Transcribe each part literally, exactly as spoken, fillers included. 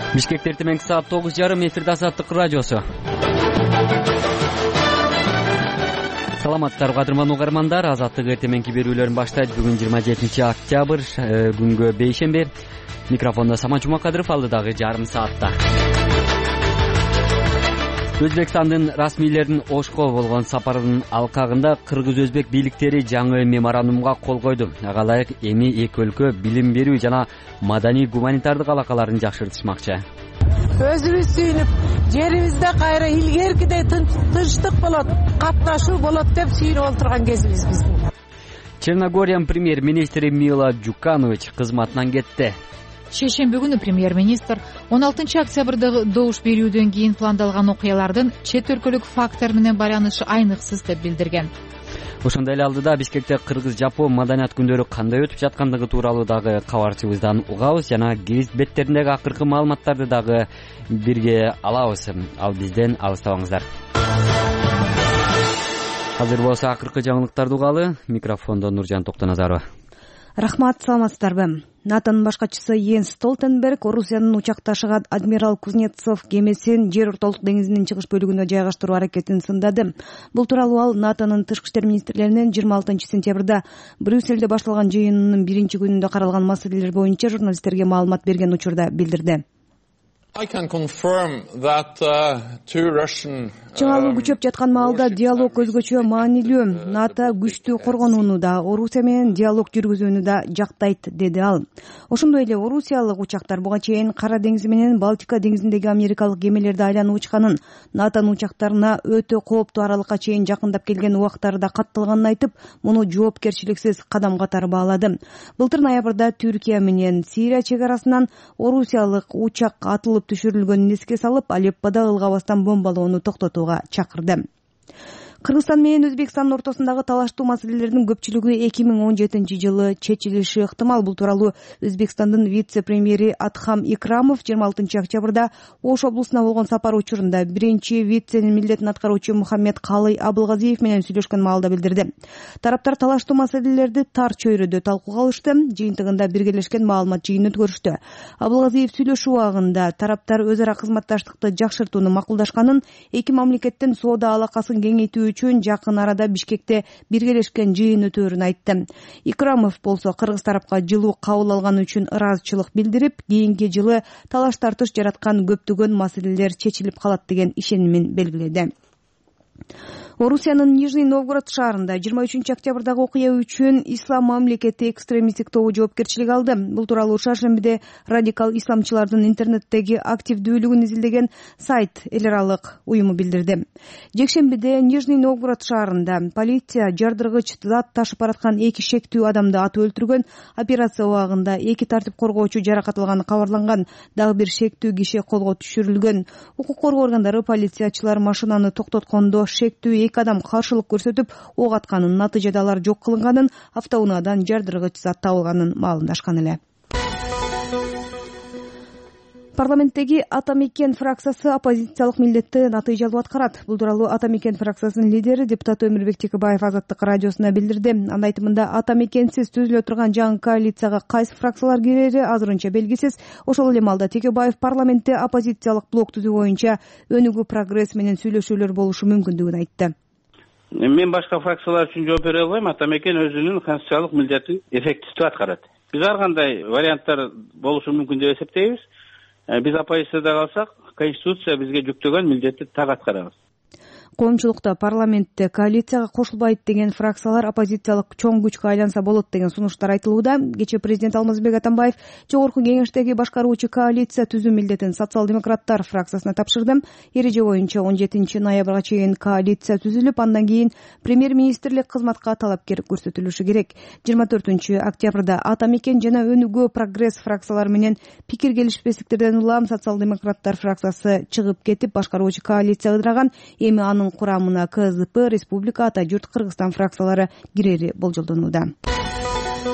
Бишкекте эртең саат тогуз жарым эфирде Азаттык радиосу. Саламатсыздарбы кадырман угармандар, Азаттык эртеңки берүүлөрүн баштайт. Бүгүн жыйырма жетинчи октябрь, күнгө бейшемби. Микрофондо Самат Жумакадыров, алдыдагы жарым саатта. Өзбекстандын расмийлеринин Ошко болгон сапарынын алкагында кыргыз-өзбек бийликтери жаңы меморандумга кол койду. Ага ылайык эми эки өлкө билим берүү жана маданий гуманитардык алакаларын жакшыртышмакчы. Өзүбүз сүйүнүп, жерибизде кайра илгеркидей тынчтык болот, катнашуу болот деп сүйүнүп отурган кезибиз биздин. Черногориянын премьер-министри Мила Джуканович кызматынан кетти. Шейшемби күнү премьер-министр он алтынчы октябрда добуш берүүдөн кийин пландалган окуялардын чет өлкөлүк фактор менен байланышы айныксыз деп билдирген. Ошондой эле алдыда Бишкекте кыргыз-жапон маданият күндөрү кандай өтүп жаткандыгы тууралуу дагы кабарчыбыздан угабыз жана гезит беттериндеги акыркы маалыматтарды дагы бирге алабыз. Ал бизден алыстабаңыздар. Азыр болсо акыркы жаңылыктарды угалы. Микрофондо Нуржан Токтоназарова. Рахмат, саламатсыздарбы. НАТОнун башкачысы Йенс Столтенберг Орусиянын учак ташыган адмирал Кузнецов кемесин жер ортолук деңизинин чыгыш бөлүгүнө жайгаштыруу аракетин сындады. Бул тууралуу ал НАТОнун тышкы иштер министрлеринин жыйырма алтынчы сентябрда Брюссельде башталган жыйынынын биринчи күнүндө каралган маселелер боюнча журналисттерге маалымат берген учурда билдирди. Чыңалуу күчөп жаткан маалда диалог өзгөчө маанилүү. НАТО күчтүү коргонууну да, Орусия менен диалог жүргүзүүнү да жактайт, деди ал. Ошондой эле орусиялык учактар буга чейин Кара деңизи менен Балтика деңизиндеги америкалык кемелерди айланып учканын, НАТОнун учактарына өтө кооптуу аралыкка чейин жакындап келген убактары да катталганын айтып, муну жоопкерчиликсиз кадам катары баалады. Былтыр ноябрда Түркия менен Сирия чек арасынан орусиялык учак атылып түшүрүлгөнүн эске салып, Алеппода ылгабастан бомбалоону токтотууга чакырды. Кыргызстан менен Өзбекстандын ортосундагы талаштуу маселелердин көпчүлүгү эки миң он жетинчи жылы чечилиши ыктымал. Бул тууралуу Өзбекстандын вице-премьери Атхам Икрамов жыйырма алтынчы октябрда Ош облусуна болгон сапар учурунда биринчи виценин милдетин аткаруучу Мухаммед Калый Абылгазиев менен сүйлөшкөн маалда билдирди. Тараптар талаштуу маселелерди тар чөйрөдө талкууга алышты. Жыйынтыгында биргелешкен маалымат жыйын өткөрүштү. Абылгазиев сүйлөшүү убагында тараптар өз ара кызматташтыкты жакшыртууну макулдашканын, эки мамлекеттин соода алакасын кеңейтүү үчүн жакын арада Бишкекте биргелешкен жыйын өтөөрүн айтты. Икрамов болсо кыргыз тарапка жылуу кабыл алганы үчүн ыраазычылык билдирип, кийинки жылы талаш тартыш жараткан көптөгөн маселелер чечилип калат деген ишенимин белгиледи. Орусиянын Нижний Новгород шаарында жыйырма үчүнчү октябрдагы окуя үчүн Ислам мамлекети экстремисттик тобу жоопкерчилик алды. Бул тууралуу шаршембиде радикал исламчылардын интернеттеги активдүүлүгүн изилдеген сайт эл аралык уюму билдирди. Жекшембиде Нижний Новгород шаарында полиция жардыргыч зат ташып бараткан эки шектүү адамды атып өлтүргөн. Операция убагында эки тартип коргоочу жаракат алганы кабарланган. Дагы бир шектүү киши колго түшүрүлгөн. Укук коргоо органдары полициячылар машинаны токтоткондо шектүү эки адам каршылык көрсөтүп ок атканын, натыйжада алар жок кылынганын, автоунаадан жардыргыч зат табылганын маалымдашкан эле. Парламенттеги Ата Мекен фракциясы оппозициялык милдетти натыйжалуу аткарат. Бул тууралуу Ата Мекен фракциясынын лидери депутат Өмүрбек Текебаев Азаттык радиосуна билдирди. Анын айтымында Ата Мекенсиз түзүлө турган жаңы коалицияга кайсы фракциялар кирери азырынча белгисиз. Ошол эле маалда Текебаев парламентте оппозициялык блок түзүү боюнча өнүгүү прогресс менен сүйлөшүүлөр болушу мүмкүндүгүн айтты. Мен башка фракциялар үчүн жооп бере албайм. Ата Мекен өзүнүн конституциялык милдетин эффективдүү аткарат. Биз ар кандай варианттар болушу мүмкүн деп эсептейбиз. Биз оппозицияда калсак, конституция бизге жүктөгөн милдетти так аткарабыз. Коомчулукта парламентте коалицияга кошулбайт деген фракциялар оппозициялык чоң күчкө айланса болот деген сунуштар айтылууда. Кечээ президент Алмазбек Атамбаев жогорку кеңештеги башкаруучу коалиция түзүү милдетин социал-демократтар фракциясына тапшырды. Эреже боюнча он жетинчи ноябрга чейин коалиция түзүлүп, андан кийин премьер-министрлик кызматка талапкер көрсөтүлүшү керек. жыйырма төртүнчү октябрда Ата Мекен жана Өнүгүү прогресс фракциялары менен пикир келишпестиктерден улам социал-демократтар фракциясы чыгып кетип, башкаруучу коалиция ыдыраган. Эми анын курамына КСДП, Республика, Ата журт, Кыргызстан фракциялары кирери болжолдонууда.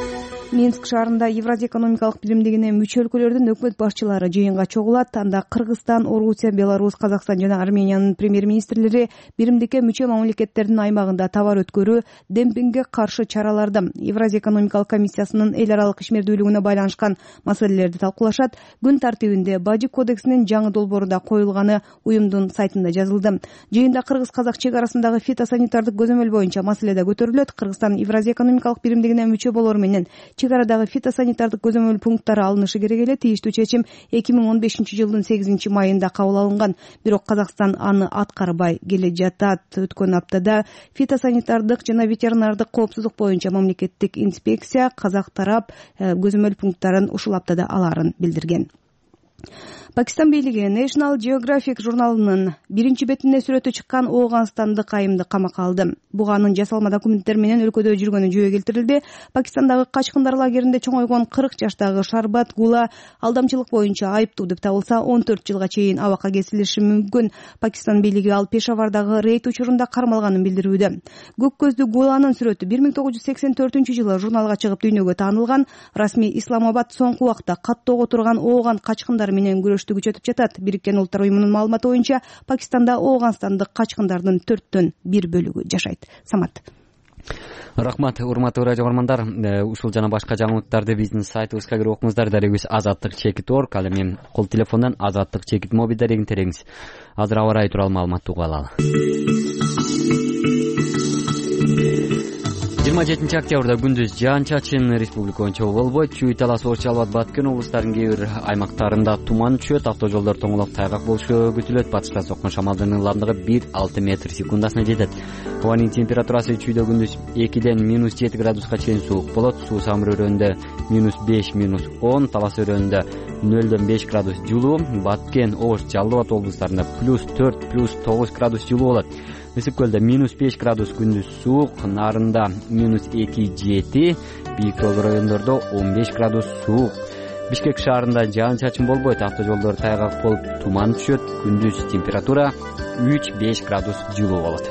Минск шаарында Евразия экономикалык биримдигине мүчө өлкөлөрдүн өкмөт башчылары жыйынга чогулат. Анда Кыргызстан, Орусия, Беларусь, Казакстан жана Армениянын премьер-министрлери биримдикке мүчө мамлекеттердин аймагында товар өткөрүү, демпингге каршы чараларды, Евразия экономикалык комиссиясынын эл аралык ишмердүүлүгүнө байланышкан маселелерди талкуулашат. Күн тартибинде Бажы кодексинин жаңы долбоору да коюлганы уюмдун сайтында жазылды. Жыйында кыргыз-казак чек арасындагы фитосанитардык көзөмөл боюнча маселе да көтөрүлөт. Кыргызстан Евразия экономикалык биримдигине мүчө болору менен чек арадагы фитосанитардык көзөмөл пункттары алынышы керек эле. Тийиштүү чечим эки миң он бешинчи жылдын сегизинчи майында кабыл алынган. Бирок Казакстан аны аткарбай келе жатат. Өткөн аптада фитосанитардык жана ветеринардык коопсуздук боюнча мамлекеттик инспекция казак тарап көзөмөл пункттарын ушул аптада алаарын билдирген. Пакистан бийлиги National Geographic журналынын биринчи бетине сүрөтү чыккан Ооганстандык айымды камакка алды. Буга анын жасалма документтер менен өлкөдө жүргөнү жөө келтирилди. Пакистандагы Качкындар лагеринде чоңойгон кырк жаштагы Шарбат Гула алдамчылык боюнча айыптуу деп табылса, он төрт жылга чейин абакка кесилиши мүмкүн. Пакистан бийлиги ал Пешавардагы рейд учурунда кармалганын билдирүүдө. Көк көздүү Гуланын сүрөтү бир миң тогуз жүз сексен төртүнчү жылы журналга чыгып дүйнөгө таанылган. Расмий Исламабад соңку убакта каттоого турган Ооган качкындар менен күрөштү күчөтүп жатат. Бириккен Улуттар уюмунун маалыматы боюнча Пакистанда Ооганстандык качкындардын төрттөн бир бөлүгү жашайт. Самат. Рахмат, урматтуу радио көрөрмандар. Ушул жана башка жаңылыктарды биздин сайтыбызга кирип окуңуздар. Дарегибиз азаттык чекит точка орг. Ал эми кол телефондон азаттык чекит мобил дарегин тереңиз. Азыр аба ырайы тууралуу маалыматты угуп алалы. жыйырма жетинчи октябрда күндүз жаан-чачын республика боюнча болбойт. Чүй, Талас, Ош, Жалал Абад, Баткен облустарынын кээ бир аймактарында туман түшөт. Автожолдор тоңолоп тайгак болушу күтүлөт. Батыштан соккон шамалдын ылдамдыгы бир алты метр секундасына жетет. Абанын температурасы чүйдө күндүз экиден минус жети градуска чейин суук болот. Суу Самыр өрөөнүндө минус беш, минус он, Талас өрөөнүндө нөлдөн беш градус жылуу, Баткен, Ош, Жалал Абад облустарында плюс төрт, плюс тогуз градус жылуу болот. Ысык көлдө минус беш градус күндүз суук, Нарында минус эки, жети, бийик жол райондордо он беш градус суук. Бишкек шаарында жаан-чачын болбойт, автожолдор тайгак болуп туман түшөт. Күндүз температура үч, беш градус жылуу болот.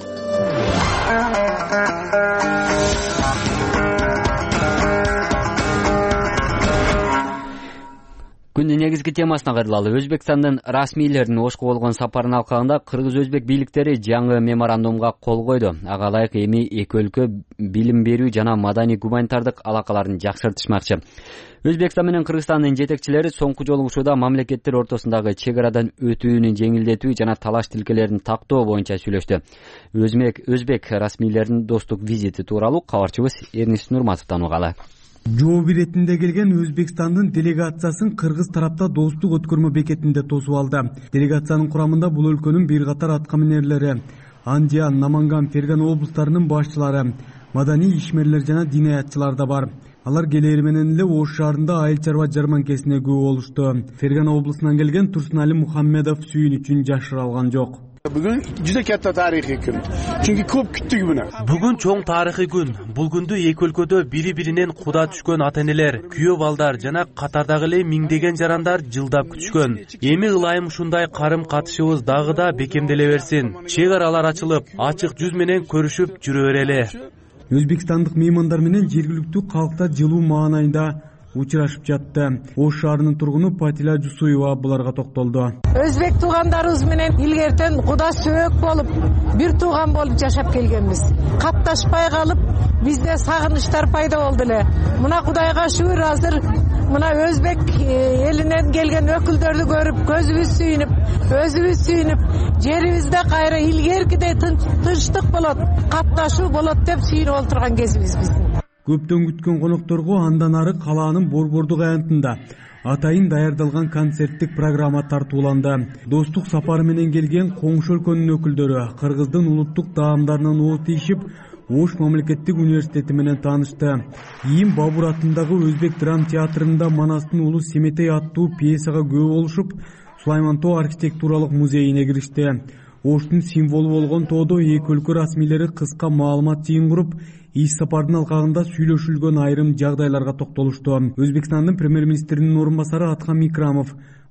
Күндүн негизги темасына кайрылалы. Өзбекстандын расмийлеринин Ошко болгон сапарынын алкагында кыргыз-өзбек бийликтери жаңы меморандумга кол койду. Ага ылайык эми эки өлкө билим берүү жана маданий гуманитардык алакаларын жакшыртышмакчы. Өзбекстан менен Кыргызстандын жетекчилери соңку жолугушууда мамлекеттер ортосундагы чек арадан өтүүнү жеңилдетүү жана талаш тилкелерин тактоо боюнча сүйлөштү. Өзбек өзбек расмийлеринин достук визити тууралуу кабарчыбыз Эрнис Нурматовдон угалы. Жооп иретинде келген Өзбекстандын делегациясын кыргыз тарапта достук өткөрмө бекетинде тосуп алды. Делегациянын курамында бул өлкөнүн бир катар аткаминерлери, Андиан, Наманган, Ферган облустарынын башчылары, маданий ишмерлер жана диниятчылар да бар. Алар келери менен эле Ош шаарында айыл чарба жарманкесине күбө болушту. Ферган облусунан келген Турсунали Мухаммедов сүйүнүчүн жашыра алган жок. Бүгүн жүзө катта тарыхый күн. Чүнкү көп күттүк буну. Бүгүн чоң тарыхый күн. Бул күндү эки өлкөдө бири-биринен куда түшкөн ата-энелер, күйөө балдар жана катардагы эле миңдеген жарандар жылдап күтүшкөн. Эми ылайым ушундай карым катышыбыз дагы да бекемделе берсин. Чек аралар ачылып, ачык жүз менен көрүшүп жүрө берели. Өзбекстандык меймандар менен жергиликтүү калктар жылуу маанайында учурашып жатты. Ош шаарынын тургуну Патила Жусуева буларга токтолду. Өзбек туугандарыбыз менен илгертен куда сөөк болуп, бир тууган болуп жашап келгенбиз. Катташпай калып, бизде сагынычтар пайда болду эле. Мына Кудайга шүгүр, азыр мына өзбек элинен келген өкүлдөрдү көрүп, көзүбүз сүйүнүп, өзүбүз сүйүнүп, жерибизде кайра илгеркидей тынчтык болот, катташуу болот деп сүйүнүп отурган кезибиз биздин. Көптөн күткөн конокторго андан ары калаанын борбордук аянтында атайын даярдалган концерттик программа тартууланды. Достук сапары менен келген коңшу өлкөнүн өкүлдөрү кыргыздын улуттук даамдарынан оо тийишип, Ош мамлекеттик университети менен таанышты. Ийим Бабур атындагы Өзбек драм театрында Манастын улуу Семетей аттуу пьесага күбө болушуп, Сулайман тоо архитектуралык музейине киришти. Оштун символу болгон тоодо эки өлкө расмийлери кыска маалымат жыйын куруп, иш сапардын алкагында сүйлөшүлгөн айрым жагдайларга токтолушту. Өзбекстандын премьер-министринин орун басары Атхан Микрамов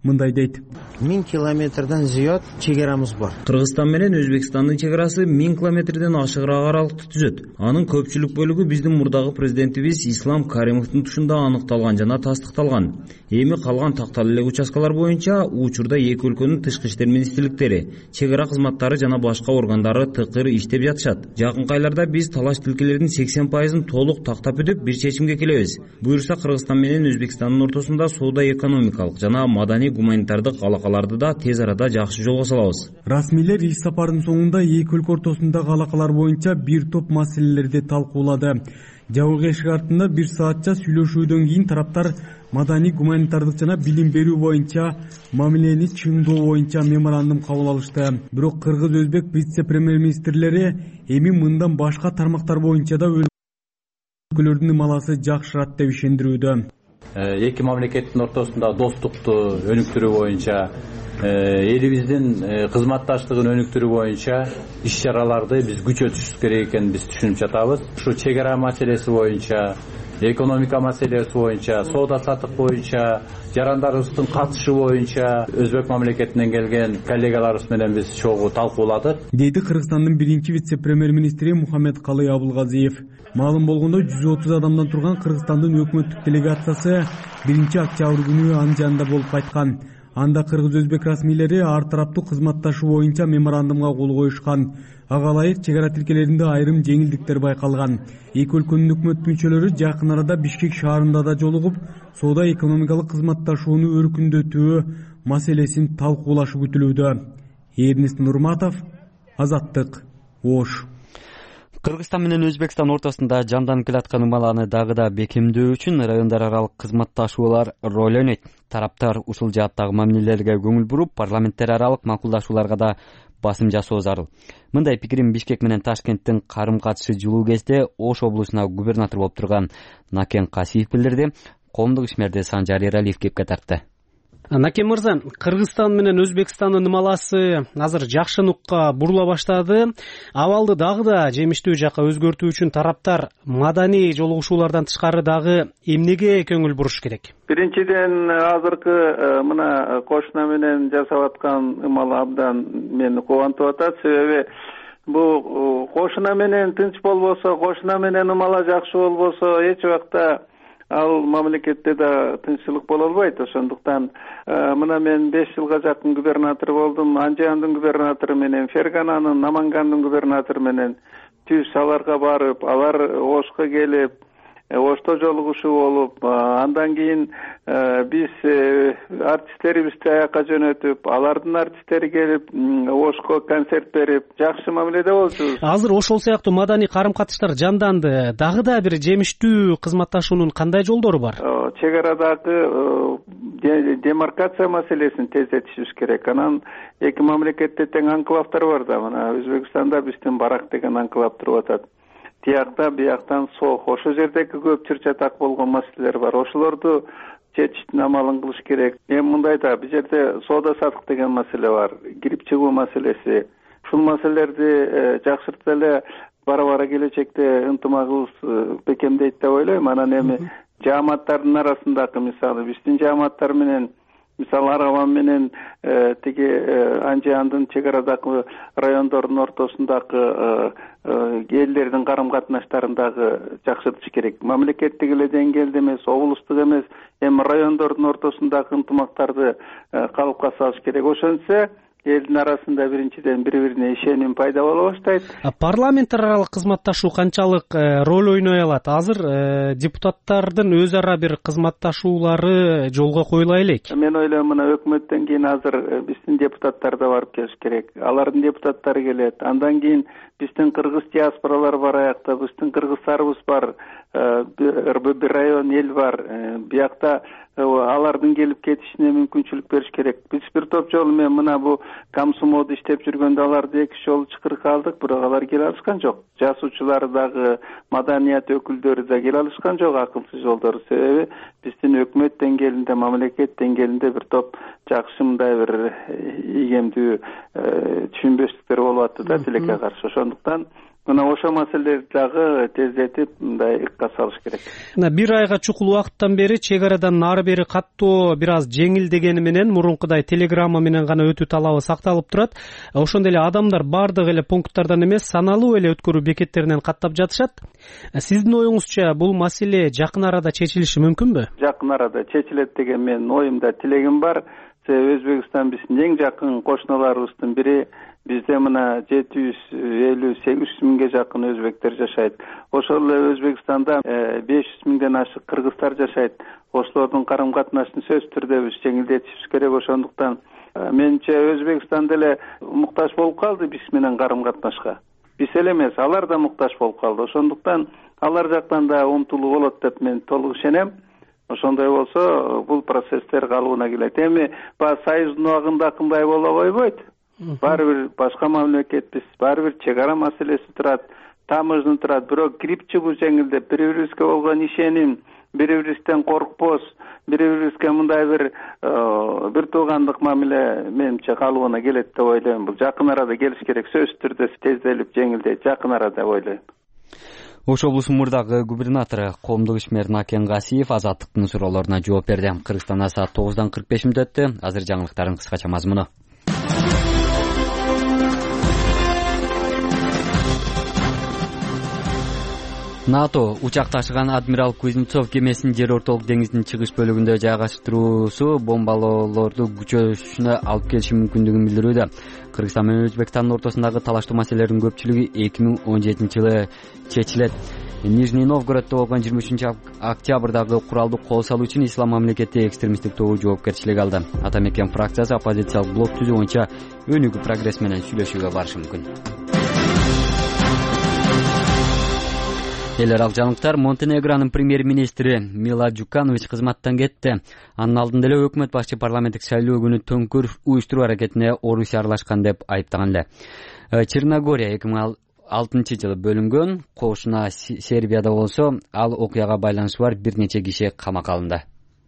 мындай дейт. миң километрден зыяд чегерамыз бар. Кыргызстан менен Өзбекстандын чегерасы миң километрден ашыгыраак аралыкты түзөт. Анын көпчүлүк бөлүгү биздин мурдагы президентибиз Ислам Каримовдун тушунда аныкталган жана тастыкталган. Эми калган тактал элек участкалар боюнча учурда эки өлкөнүн тышкы иштер министрликтери, чегара кызматтары жана башка органдары тыкыр иштеп жатышат. Жакынкы айларда биз талаш тилкелердин сексен пайызын толук тактап бүтүп бир чечимге келебиз. Буюрса Кыргызстан менен Өзбекстандын ортосунда соода экономикалык жана маданий гуманитардык алакаларды да тез арада жакшы жолго салабыз. Расмийлер иш сапарынын соңунда эки өлкө ортосундагы алакалар боюнча бир топ маселелерди талкуулады. Жабык эшик артында бир саатча сүйлөшүүдөн кийин тараптар маданий гуманитардык жана билим берүү боюнча мамилени чыңдоо боюнча меморандум кабыл алышты. Бирок кыргыз-өзбек вице-премьер-министрлери эми мындан башка тармактар боюнча да өлкөлөрдүн ымаласы жакшырат деп ишендирүүдө. Эки мамлекеттин ортосунда достукту өнүктүрүү боюнча, элибиздин кызматташтыгын өнүктүрүү боюнча иш чараларды биз күчөтүшүбүз керек экенин биз түшүнүп жатабыз. Ушу чегара маселеси боюнча, экономика маселеси боюнча, соода саттык боюнча, жарандарыбыздын катышы боюнча өзбек мамлекетинен келген коллегаларыбыз менен биз чогуу талкууладык, дейди Кыргызстандын биринчи вице-премьер-министри Мухаммедкалый Абылгазиев. Маалым болгондой жүз отуз адамдан турган Кыргызстандын өкмөттүк делегациясы биринчи октябрь күнү Анжанда болуп кайткан. Анда кыргыз-өзбек расмийлери ар тараптуу кызматташуу боюнча меморандумга кол коюшкан. Ага ылайык чегара тилкелеринде айрым жеңилдиктер байкалган. Эки өлкөнүн өкмөт мүчөлөрү жакын арада Бишкек шаарында да жолугуп, соода экономикалык кызматташууну өркүндөтүү маселесин талкуулашы күтүлүүдө. Эрнест Нурматов, Азаттык, Ош. Кыргызстан менен Өзбекстан ортосунда жанданып келаткан ымаланы дагы да бекемдөө үчүн райондар аралык кызматташуулар роль ойнойт. Тараптар ушул жааттагы мамилелерге көңүл буруп, парламенттер аралык макулдашууларга да басым жасоо зарыл. Мындай пикирин Бишкек менен Ташкенттин карым-катышы жылуу кезде Ош облусуна губернатор болуп турган Накен Касиев билдирди. Коомдук ишмерди Санжар Эралиев кепке тартты. Накен мырза, Кыргызстан менен Өзбекстандын ымаласы азыр жакшы нукка бурула баштады. Абалды дагы да жемиштүү жакка өзгөртүү үчүн тараптар маданий жолугушуулардан тышкары дагы эмнеге көңүл буруш керек? Биринчиден, азыркы мына кошуна менен жасап аткан ымал абдан мени кубантып атат. Себеби бул кошуна менен тынч болбосо, кошуна менен ымала жакшы болбосо, эч убакта ал мамлекетте да тынччылык боло албайт. Ошондуктан мына мен беш жылга жакын губернатор болдум. Анжандын губернатору менен, Фергананын, Намангандын губернатору менен түз аларга барып, алар Ошко келип, Ошто жолугушуу болуп, андан кийин биз артисттерибизди аякка жөнөтүп, алардын артисттери келип, Ошко концерт берип, жакшы мамиледе болчубуз. Азыр ошол сыяктуу маданий карым-катыштар жанданды. Дагы да бир жемиштүү кызматташуунун кандай жолдору бар? Чегарадагы демаркация маселесин тездетишибиз керек. Анан эки мамлекетте тең анклавдар бар да. Мына Өзбекстанда биздин Барак деген анклав туруп атат. Тиякта, бияктан Сох. Ошол жердеги көп чыр-чатак болгон маселелер бар. Ошолорду чечиштин амалын кылыш керек. Эми мындай да, бул жерде соода саттык деген маселе бар, кирип чыгуу маселеси. Ушул маселелерди жакшыртып эле бара-бара келечекте ынтымагыбыз бекемдейт деп ойлойм. Анан эми жааматтардын арасындагы, мисалы, биздин жааматтар менен, мисалы, Араган менен тиги Анжандын чегарадагы райондордун ортосундагы элдердин карым-катнаштарын дагы жакшыртыш керек. Мамлекеттик эле деңгээлде эмес, облустук эмес, эми райондордун ортосундагы ынтымактарды калыпка салыш керек. Ошентсе элдин арасында биринчиден бири-бирине ишеним пайда боло баштайт. Парламенттер аралык кызматташуу канчалык роль ойной алат? Азыр депутаттардын өз ара бир кызматташуулары жолго коюла элек. Мен ойлойм, мына өкмөттөн кийин азыр биздин депутаттар да барып келиш керек. Алардын депутаттары келет. Андан кийин биздин кыргыз диаспоралар бар аякта, биздин кыргыздарыбыз бар, бир район эл бар. Биякта алардын келип кетишине мүмкүнчүлүк бериш керек. Биз бир топ жолу мен мына бу Камсумоодо иштеп жүргөндө аларды эки жолу чакырып алдык, бирок алар келе алышкан жок. Жазуучулар дагы, маданият өкүлдөрү да келе алышкан жок акылсыз жолдор. Себеби биздин өкмөт деңгээлинде, мамлекет деңгээлинде бир топ жакшы мындай бир ийгемдүү түшүнбөстүктөр болуп атты да тилекке каршы. Ошондуктан мына ошол маселелерди дагы тездетип мындай ыкка салыш керек. Мына бир айга чукул убакыттан бери чек арадан нары бери каттоо бир аз жеңилдегени менен мурункудай телеграмма менен гана өтүү талабы сакталып турат. Ошондой эле адамдар бардык эле пункттардан эмес, саналуу эле өткөрүү бекеттеринен каттап жатышат. Сиздин оюңузча бул маселе жакын арада чечилиши мүмкүнбү? Жакын арада чечилет деген менин оюмда, тилегим бар. Себеби Өзбекстан биздин эң жакын кошуналарыбыздын бири. Бизде мына жети жүз элүү сегиз жүз миңге жакын өзбектер жашайт. Ошол эле Өзбекстанда беш жүз миңден ашык кыргыздар жашайт. Ошолордун карым катнашын сөзсүз түрдө биз жеңилдетишибиз керек. Ошондуктан менимче Өзбекстан деле муктаж болуп калды биз менен карым катнашка. Биз эле эмес, алар да муктаж болуп калды. Ошондуктан алар жактан да умтулуу болот деп мен толук ишенем. Ошондой болсо бул процесстер калыбына келет. Эми баягы союздун убагында кандай боло койбойт. Баары бир башка мамлекетпиз, баары бир чек ара маселеси турат, таможня турат. Бирок кирип чыгуу жеңилдеп, бири-бирибизге болгон ишеним, бири-бирибизден коркпос, бири-бирибизге мындай бир бир туугандык мамиле менимче калыбына келет деп ойлойм. Бул жакын арада келиш керек, сөзсүз түрдө тезделип жеңилдейт жакын арада деп ойлойм. Ош облусунун мурдагы губернатору коомдук ишмер Накен Гасиев Азаттыктын суроолоруна жооп берди. Кыргызстанда саат тогуздан кырк беш мүнөт өттү. Азыр жаңылыктардын кыскача мазмуну. НАТО учак ташыган адмирал Кузнецов кемесин жер ортолук деңиздин чыгыш бөлүгүндө жайгаштыруусу бомбалоолорду күчөшүнө алып келиши мүмкүндүгүн билдирүүдө. Кыргызстан менен Өзбекстандын ортосундагы талаштуу маселелердин көпчүлүгү эки миң он жетинчи жылы чечилет. Нижний Новгороддо болгон жыйырма үчүнчү октябрдагы куралдуу кол салуу үчүн Ислам мамлекети экстремисттик тобу жоопкерчилик алды. Атамекен фракциясы оппозициялык блок түзүү боюнча өнүгүү прогресс менен сүйлөшүүгө барышы мүмкүн. Эл аралык жаңылыктар. Монтенегронун премьер-министри Мила Джуканович кызматтан кетти. Анын алдында эле өкмөт башчы парламенттик шайлоо күнү төңкөр уюштуруу аракетине Орусия аралашкан деп айыптаган эле. Черногория эки миң алтынчы жылы бөлүнгөн, кошуна Сербияда болсо, ал окуяга байланышы бар бир нече киши камакка алынды.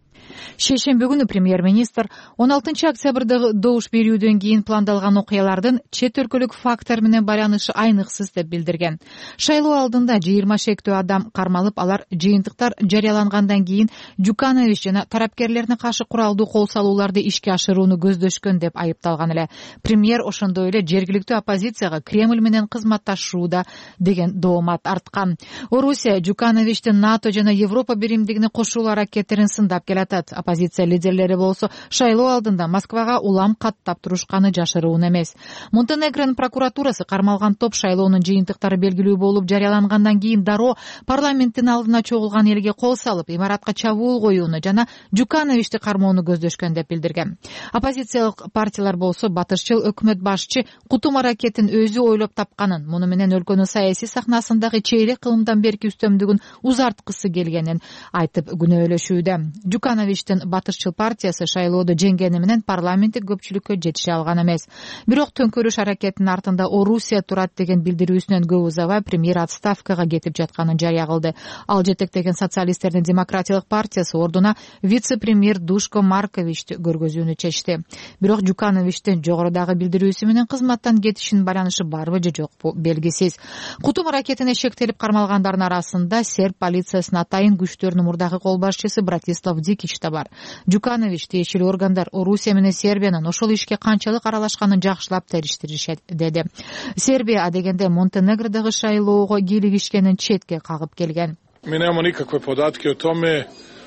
Шейшембе күнү премьер-министр он алтынчы октябрдагы добуш берүүдөн кийин пландалган окуялардын чет өлкөлүк фактор менен байланышы айныксыз деп билдирген. Шайлоо алдында жыйырма шектүү адам кармалып, алар жыйынтыктар жарыялангандан кийин Джуканович жана тарапкерлерине каршы куралдуу кол салууларды ишке ашырууну көздөшкөн деп айыпталган эле. Премьер ошондой эле жергиликтүү оппозицияга Кремль менен кызматташууда деген доомат арткан. Орусия Джукановичтин НАТО жана Европа биримдигине кошулуу аракеттерин сындап келатат. Оппозиция лидерлери болсо шайлоо алдында Москвага улам каттап турушканы жашыруун эмес. Монтенегронун прокуратурасы кармалган топ шайлоонун жыйынтыктары белгилүү болуп жарыялангандан кийин дароо парламенттин алдына чогулган элге кол салып, имаратка чабуул коюуну жана Джукановичти кармоону көздөшкөн деп билдирген. Оппозициялык партиялар болсо батышчыл өкмөт башчы кутум аракетин өзү ойлоп тапканын, муну менен өлкөнүн саясий сахнасындагы чейрек кылымдан берки үстөмдүгүн узарткысы келгенин айтып күнөөлөшүүдө. Джукановичтин батышчыл партиясы шайлоодо жеңгени менен парламенттик көпчүлүккө жетише алган эмес. Бирок төңкөрүш аракетинин артында Орусия турат деген билдирүүсүнөн көп узабай премьер отставкага кетип жатканын жарыя кылды. Ал жетектеген социалисттердин демократиялык партиясы ордуна вице-премьер Душко Марковичти көргөзүүнү чечти. Бирок Джукановичтин жогорудагы билдирүүсү менен кызматтан кетишинин байланышы барбы же жокпу белгисиз. Кутум аракетине шектелип кармалгандардын арасында серб полициясынын атайын күчтөрүнүн мурдагы кол башчысы Братислав Дикич да бар. Джуканович тиешелүү органдар Орусия менен Сербиянын ошол ишке канчалык аралашканын жакшылап териштиришет деди. Сербия адегенде Монтенегродогу шайлоого кийлигишкенин четке кагып келген. Mi nemamo nikakve podatke o tome.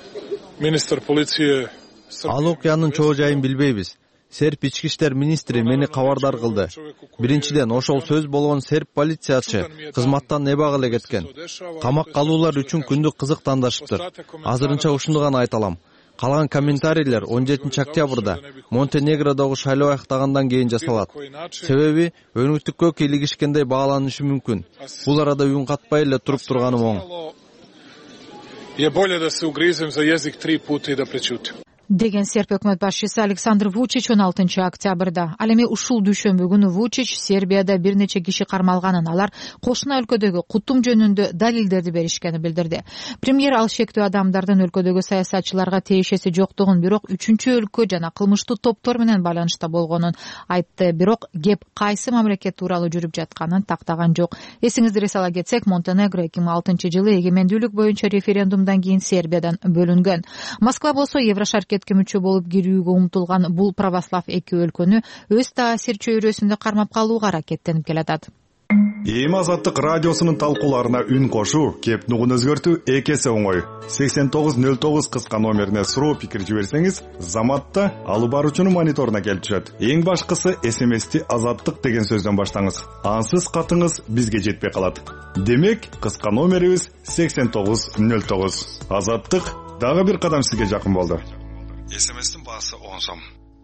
Ministar policije Ал окуянын чоо жайын билбейбиз. Серб ички иштер министри мени кабардар кылды. Биринчиден, ошол сөз болгон серб полициячы кызматтан эбак эле кеткен. Камакка алуулар үчүн күндү кызык тандашыптыр. Азырынча ушуну гана айта алам. Калган комментарийлер он жетинчи октябрда Монтенегродогу шайлоо аяктагандан кийин жасалат. Себеби өнүктүккө кийлигишкендей бааланышы мүмкүн. Бул арада үн катпай эле туруп турганым оң. Je bolje da se ugrizem za jezik tri puta i da prećutim. деген серб өкмөт башчысы Александр Вучич он алтынчы октябрда. Ал эми ушул дүйшөмбү күнү Вучич Сербияда бир нече киши кармалганын, алар кошуна өлкөдөгү кутум жөнүндө далилдерди беришкенин билдирди. Премьер ал шектүү адамдардын өлкөдөгү саясатчыларга тиешеси жоктугун, бирок үчүнчү өлкө жана кылмыштуу топтор менен байланышта болгонун айтты. Бирок кеп кайсы мамлекет тууралуу жүрүп жатканын тактаган жок. Эсиңиздерге сала кетсек, Монтенегро эки миң алтынчы жылы эгемендүүлүк боюнча референдумдан кийин Сербиядан бөлүнгөн. Москва болсо Еврошаркетке мүчө болуп кирүүгө умтулган бул православ эки өлкөнү өз таасир чөйрөсүндө кармап калууга аракеттенип келатат. Эми Азаттык радиосунун талкууларына үн кошуу, кеп нугун өзгөртүү эки эсе оңой. сексен тогуз нөл тогуз кыска номерине суроо пикир жиберсеңиз, Заматта алып баруучунун мониторуна келип түшөт. Эң башкысы эс эм эсти Азаттык деген сөздөн баштаңыз. Ансыз катыңыз бизге жетпей калат. Демек, кыска номерибиз сексен тогуз нөл тогуз. Азаттык дагы бир кадам сизге жакын болду. эс эм эстин баасы он сом.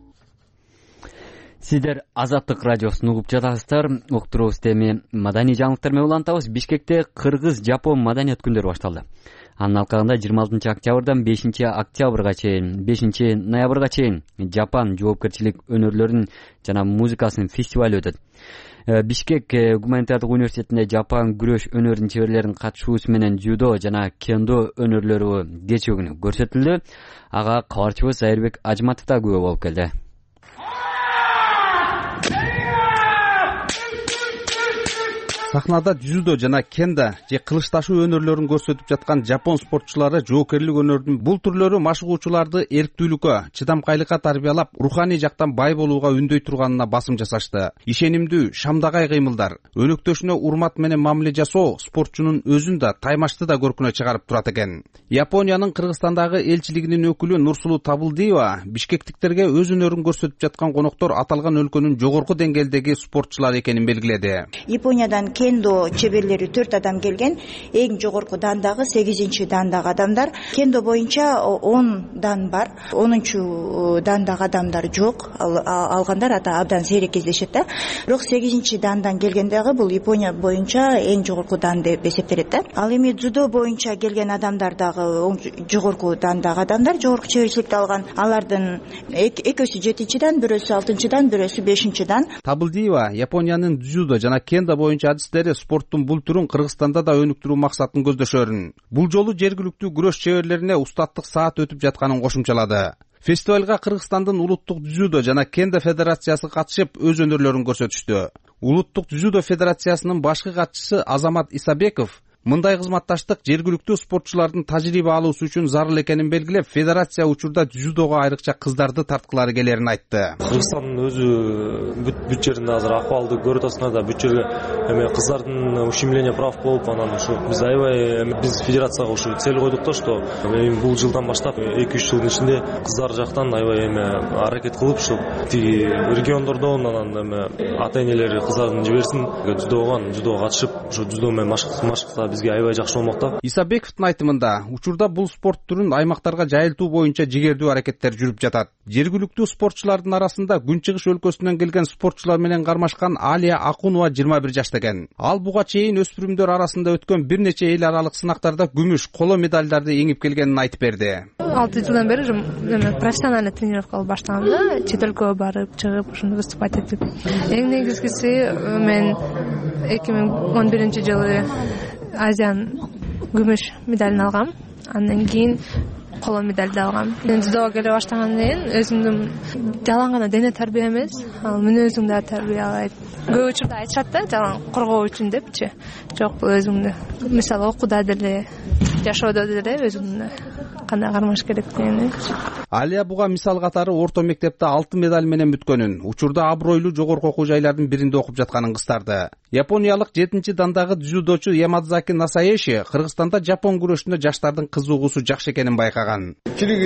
Сиздер Азаттык радиосун угуп жатасыздар. Уктуруубуз теми маданий жаңылыктар менен улантабыз. Бишкекте Кыргыз-Жапон маданият күндөрү башталды. Анын алкагында жыйырма алтынчы октябрдан бешинчи октябрга чейин, бешинчи ноябрга чейин Жапон жоопкерчилик өнөрлөрүнүн жана музыкасынын фестивалы өтөт. Бишкек гуманитардык университетинде Жапон күрөш өнөрүнүн чеберлеринин катышуусу менен дзюдо жана кендо өнөрлөрү кечээ күнү көрсөтүлдү. Ага кабарчыбыз Айырбек Ажматов да күбө болуп келди. Сахнада дзюдо жана кендо же кылычташуу өнөрлөрүн көрсөтүп жаткан жапон спортчулары жоокерлик өнөрдүн бул түрлөрү машыгуучуларды эрктүүлүккө, чыдамкайлыкка тарбиялап, руханий жактан бай болууга үндөй турганына басым жасашты. Ишенимдүү, шамдагай кыймылдар, өнөктөшүнө урмат менен мамиле жасоо спортчунун өзүн да, таймашты да көркүнө чыгарып турат экен. Япониянын Кыргызстандагы элчилигинин өкүлү Нурсулу Табылдиева бишкектиктерге өз өнөрүн көрсөтүп жаткан коноктор аталган өлкөнүн жогорку деңгээлдеги спортчулар экенин белгиледи. Япониядан кендо чеберлери төрт адам келген, эң жогорку дандагы сегизинчи дандагы адамдар. Кендо боюнча он дан бар, онунчу дандагы адамдар жок, алгандар ата абдан сейрек кездешет да. Бирок сегизинчи дандан келгендеги бул Япония боюнча эң жогорку дан деп эсептелет да. Ал эми дзюдо боюнча келген адамдар дагы жогорку дандагы адамдар, жогорку чеберчиликти алган. Алардын экөөсү жетинчи дан, бирөөсү алтынчы дан, бирөөсү бешинчи дан. Табылдиева Япониянын дзюдо жана кендо боюнча адистери спорттун бул түрүн Кыргызстанда да өнүктүрүү максатын көздөшөрүн. Бул жолу жергиликтүү күрөш чеберлерине устаттык саат өтүп жатканын кошумчалады. Фестивалга Кыргызстандын улуттук дзюдо жана кендо федерациясы катышып, өз өнөрлөрүн көрсөтүштү. Улуттук дзюдо федерациясынын башкы катчысы Азамат Исабеков мындай кызматташтык жергиликтүү спортчулардын тажрыйба алуусу үчүн зарыл экенин белгилеп, федерация учурда дзюдого айрыкча кыздарды тарткылары келерин айтты. Кыргызстандын өзү бүт бүт жеринде азыр акыбалды көрүп атасыңар да, бүт жерге эме кыздардын ущемление прав болуп, анан ушу биз аябай биз федерацияга ушу цель койдук да, что эми бул жылдан баштап эки үч жылдын ичинде кыздар жактан аябай эме аракет кылып, ушу тиги региондордон анан эме ата энелери кыздарын жиберсин дзюдого, дзюдого катышып, ушу дзюдо менен машыкса бизге аябай жакшы болмок да. Исабековдун айтымында, учурда бул спорт түрүн аймактарга жайылтуу боюнча жигердүү аракеттер жүрүп жатат. Жергиликтүү спортчулардын арасында Күн Чыгыш өлкөсүнөн келген спортчулар менен кармашкан Алия Акунова жыйырма бир жашта экен. Ал буга чейин өспүрүмдөр арасында өткөн бир нече эл аралык сынактарда күмүш, коло медалдарды эңип келгенин айтып берди. алты жылдан бери профессиональный тренировка алып баштагам да, чет өлкөгө барып, чыгып, ушундай выступать этип. Эң негизгиси мен эки миң он биринчи жылы Азиян күмүш медалын алгам. Андан кийин коло медалды алгам. Мен дзюдого келе баштагандан кийин өзүмдүн жалаң гана дене тарбия эмес, ал мүнөзүңдү да тарбиялайт. Көп учурда айтышат да, жалаң коргоо үчүн депчи. Жок, бул өзүңдү. Мисалы окууда деле, жашоодо деле өзүңдү кандай кармаш керек дегени. Алия буга мисал катары орто мектепте алты медаль менен бүткөнүн, учурда абройлуу жогорку окуу жайлардын биринде окуп жатканын кыстарды. Япониялык жетинчи дандагы дзюдочу Ямадзаки Насаеши Кыргызстанда жапон күрөшүнө жаштардын кызыгуусу жакшы экенин байкаган.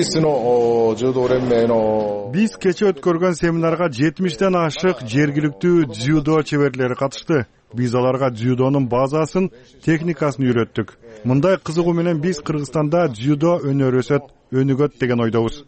Биз кече өткөргөн семинарга жетимиштен ашык жергиликтүү дзюдо чеберлери катышты. Биз аларга дзюдонун базасын, техникасын үйрөттүк. Мындай кызыгуу менен биз Кыргызстанда дзюдо өнөрү өсөт. өнүгөт деген ойдобуз.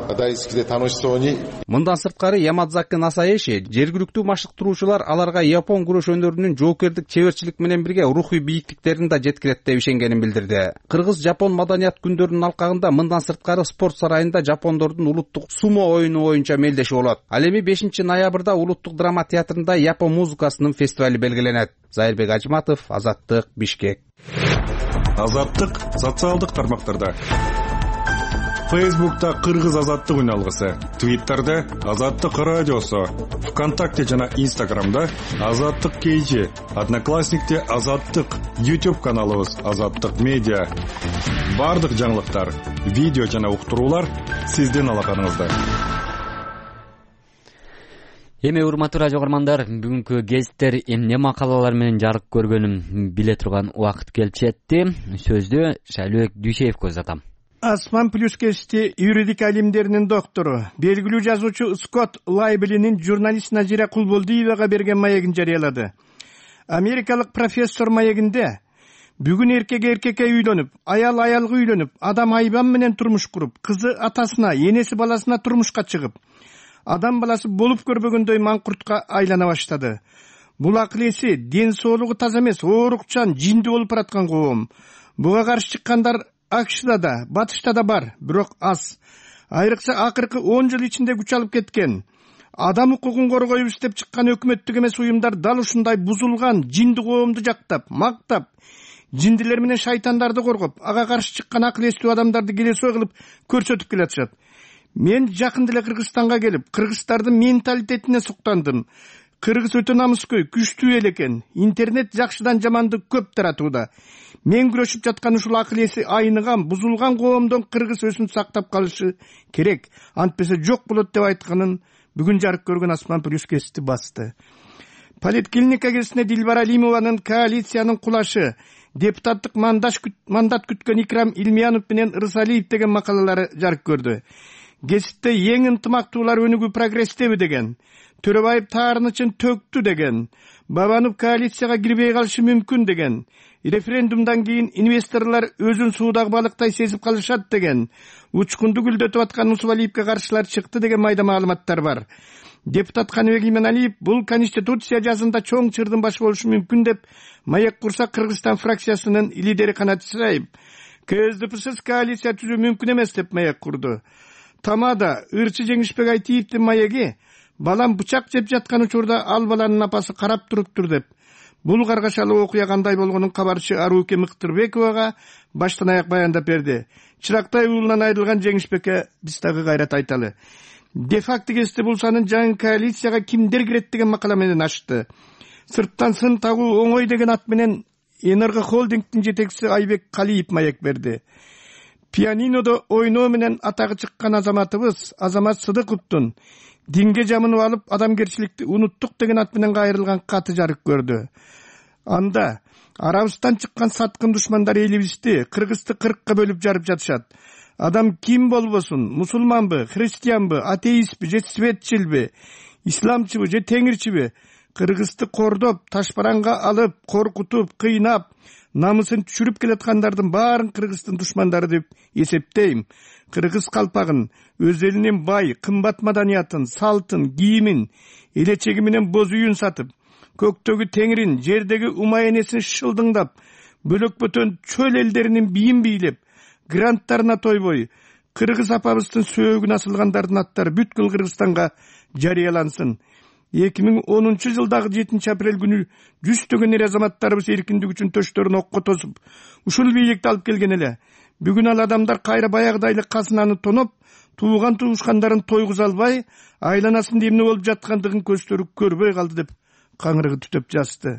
Мындан сырткары Ямадзаки Насаеши жергиликтүү машыктыруучулар аларга япон күрөш өнөрүнүн жоокердик чеберчилик менен бирге рухий бийиктиктерин да жеткирет деп ишенгенин билдирди. Кыргыз-жапон маданият күндөрүнүн алкагында мындан сырткары спорт сарайында жапондордун улуттук сумо оюну боюнча мелдеши болот. Ал эми бешинчи ноябрда улуттук драма театрында япон музыкасынын фестивали белгиленет. Зайырбек Ажматов, Азаттык, Бишкек. Азаттык социалдык тармактарда. Фейсбукта Кыргыз Азаттык үн алгысы, Твиттерде Азаттык радиосу, ВКонтакте жана Инстаграмда Азаттык кейжи, Одноклассникте Азаттык, YouTube каналыбыз Азаттык медиа. Бардык жаңылыктар, видео жана уктуруулар сиздин алаканыңызда. Эми урматтуу радио көрөрмандар, бүгүнкү гезиттер эмне макалалар менен жарык көргөнүн биле турган убакыт келип жетти. Сөздү Шайлыбек Дүйшеевге узатам. Асман плюс кести юридика илимдеринин доктору, белгилүү жазуучу Скотт Лайблинин журналист Назира Кулболдиевага берген маегин жарыялады. Америкалык профессор маегинде бүгүн эркек эркекке үйлөнүп, аял аялга үйлөнүп, адам айбан менен турмуш куруп, кызы атасына, энеси баласына турмушка чыгып, адам баласы болуп көрбөгөндөй маңкуртка айлана баштады. Бул акыл эси, ден соолугу таза эмес, оорукчан, жинди болуп бараткан коом. Буга каршы чыккандар Акшда да, Батышта да бар, бирок аз. Айрыкча акыркы он жыл ичинде күч алып кеткен. Адам укугун коргойбуз деп чыккан өкмөттүк эмес уюмдар дал ушундай бузулган жинди коомду жактап, мактап, жиндилер менен шайтандарды коргоп, ага каршы чыккан акыл эстүү адамдарды келесөө кылып көрсөтүп келатышат. Мен жакында эле Кыргызстанга келип, кыргыздардын менталитетине суктандым. Кыргыз өтө намыскөй, күчтүү эл экен. Интернет жакшыдан жаманды көп таратууда. Мен күрөшүп жаткан ушул акыл эси айныган, бузулган коомдон кыргыз өсүн сактап калышы керек. Антпесе жок болот деп айтканын бүгүн жарык көргөн Асман плюс кести басты. Политклиника кезинде Дилбар Алимованын коалициянын кулашы, депутаттык мандат күткөн Икрам Илмиянов менен Ырысалиев деген макалалары жарык көрдү. Гезитте эң ынтымактуулар өнүгүү прогресстеби деген, Төрөбаев таарынычын төктү деген, Бабанов коалицияга кирбей калышы мүмкүн деген, референдумдан кийин инвесторлор өзүн суудагы балыктай сезип калышат деген, учкунду гүлдөтүп аткан Усубалиевке каршылар чыкты деген майда маалыматтар бар. Депутат Каныбек Иманалиев бул конституция жазында чоң чырдын башы болушу мүмкүн деп маек курса Кыргызстан фракциясынын лидери Канат Исраев КСДПсыз коалиция түзүү мүмкүн эмес деп маек курду. Тамада ырчы Жеңишбек Айтиевдин маеги балам бычак жеп жаткан учурда ал баланын апасы карап туруптур деп. Бул каргашалуу окуя кандай болгонун кабарчы Арууке Мыктырбековага баштан аяк баяндап берди. Чырактай уулунан айрылган Жеңишбекке биз дагы кайрат айталы. Де-факто кести булсанын жаңы коалицияга кимдер кирет деген макала менен ачты. Сырттан сын тагуу оңой деген ат менен Энерго холдингдин жетекчиси Айбек Калиев маек берди. Пианинодо ойноо менен атагы чыккан азаматыбыз Азамат Сыдыковдун динге жамынып алып адамгерчиликти унуттук деген ат менен кайрылган каты жарык көрдү. Анда Арабыстан чыккан саткын душмандар элибизди, Кыргызды кыркка бөлүп жарып жатышат. Адам ким болбосун, мусулманбы, христианбы, атеистпи, же светчилби, исламчыбы, же теңирчиби, Кыргызды кордоп, ташбаранга алып, коркутуп, кыйнап, намысын түшүрүп келаткандардын баарын Кыргыздын душмандары деп эсептейм. Кыргыз калпагын, өз элинин бай, кымбат маданиятын, салтын, кийимин, элечеги менен боз үйүн сатып, көктөгү теңирин, жердеги умай энесин шылдыңдап, бөлөк бөтөн чөл элдеринин бийин бийлеп, гранттарына тойбой, Кыргыз апабыздын сөөгүн асылгандардын аттары бүткүл Кыргызстанга жарыялансын. эки миң онунчу жылдагы жетинчи апрель күнү жүздөгөн эр азаматтарыбыз эркиндик үчүн төштөрүн окко тосуп, ушул бийликти алып келген эле. Бүгүн ал адамдар кайра баягыдай эле казынаны тоноп, тууган туушкандарын тойгуза албай, айланасында эмне болуп жаткандыгын көздөрү көрбөй калды деп каңырыгы түтөп жазды.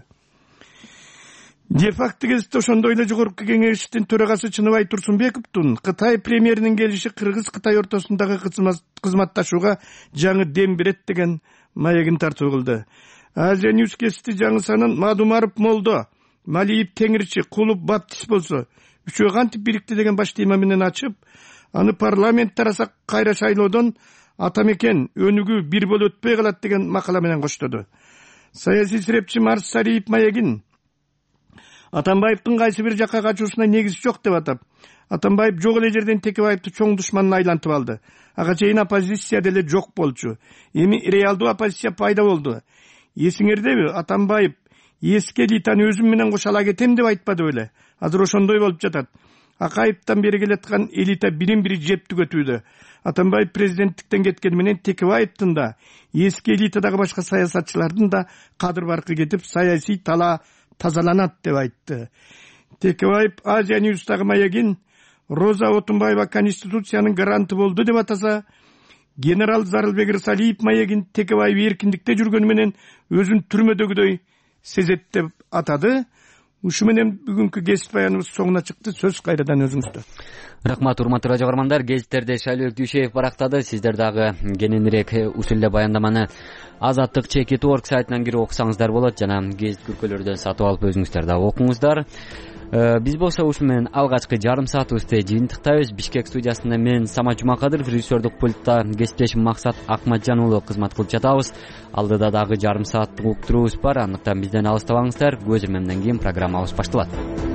Де-факто кезде ошондой эле жогорку кеңештин төрагасы Чыныбай Турсунбековдун Кытай премьеринин келиши Кыргыз-Кытай ортосундагы кызматташууга жаңы дем берет деген маегин тартуу кылды. Азия Ньюс кести жаңы санын Мадумаров молдо, Малиев теңирчи, Кулуп баптист болсо, үчөө кантип бирикти деген баш тема менен ачып, аны парламент тараса кайра шайлоодон атамекен өнүгүү бир боло өтпөй калат деген макала менен коштоду. Саясий серепчи Марс Сариев маегин Атамбаевдин кайсы бир жакка качуусуна негиз жок деп атап, Атамбаев жок эле жерден Текебаевди чоң душманына айлантып алды. Ага чейин оппозиция деле жок болчу. Эми реалдуу оппозиция пайда болду. Эсиңердеби, Атамбаев эске элитаны өзүм менен кошо ала кетем деп айтпады беле. Азыр ошондой болуп жатат. Акаевден бери келаткан элита бирин-бири жеп түгөтүүдө. Атамбаев президенттиктен кеткени менен Текебаевдин да, эски элитадагы башка саясатчылардын да кадыр баркы кетип, саясий талаа тазаланат деп айтты. Текебаев Азия Ньюстагы маегин Роза Отунбаева Конституциянын гаранты болду деп атаса, генерал Зарылбек Рысалиев маегин Текебаев эркиндикте жүргөнү менен өзүн түрмөдөгүдөй сезет деп атады. Ушу менен бүгүнкү гезит баяныбыз соңуна чыкты. Сөз кайрадан өзүңүздө. Рахмат, урматтуу радио көрөрмандар. Гезиттерде Шайлыбек Дүйшеев барактады. Сиздер дагы кененирээк усулда баяндаманы Азаттык чекит точка орг сайтынан кирип окусаңыздар болот жана гезит күркөлөрдөн сатып алып өзүңүздөр дагы окуңуздар. Биз болсо ушу менен алгачкы жарым саатыбызды жыйынтыктайбыз. Бишкек студиясында мен Самат Жумакадыров, режиссердук пультта кесиптешим Максат Акматжан уулу кызмат кылып жатабыз. Алдыда дагы жарым сааттык уктуруубуз бар. Андыктан бизден алыстабаңыздар. Көз ирмемден кийин программабыз башталат.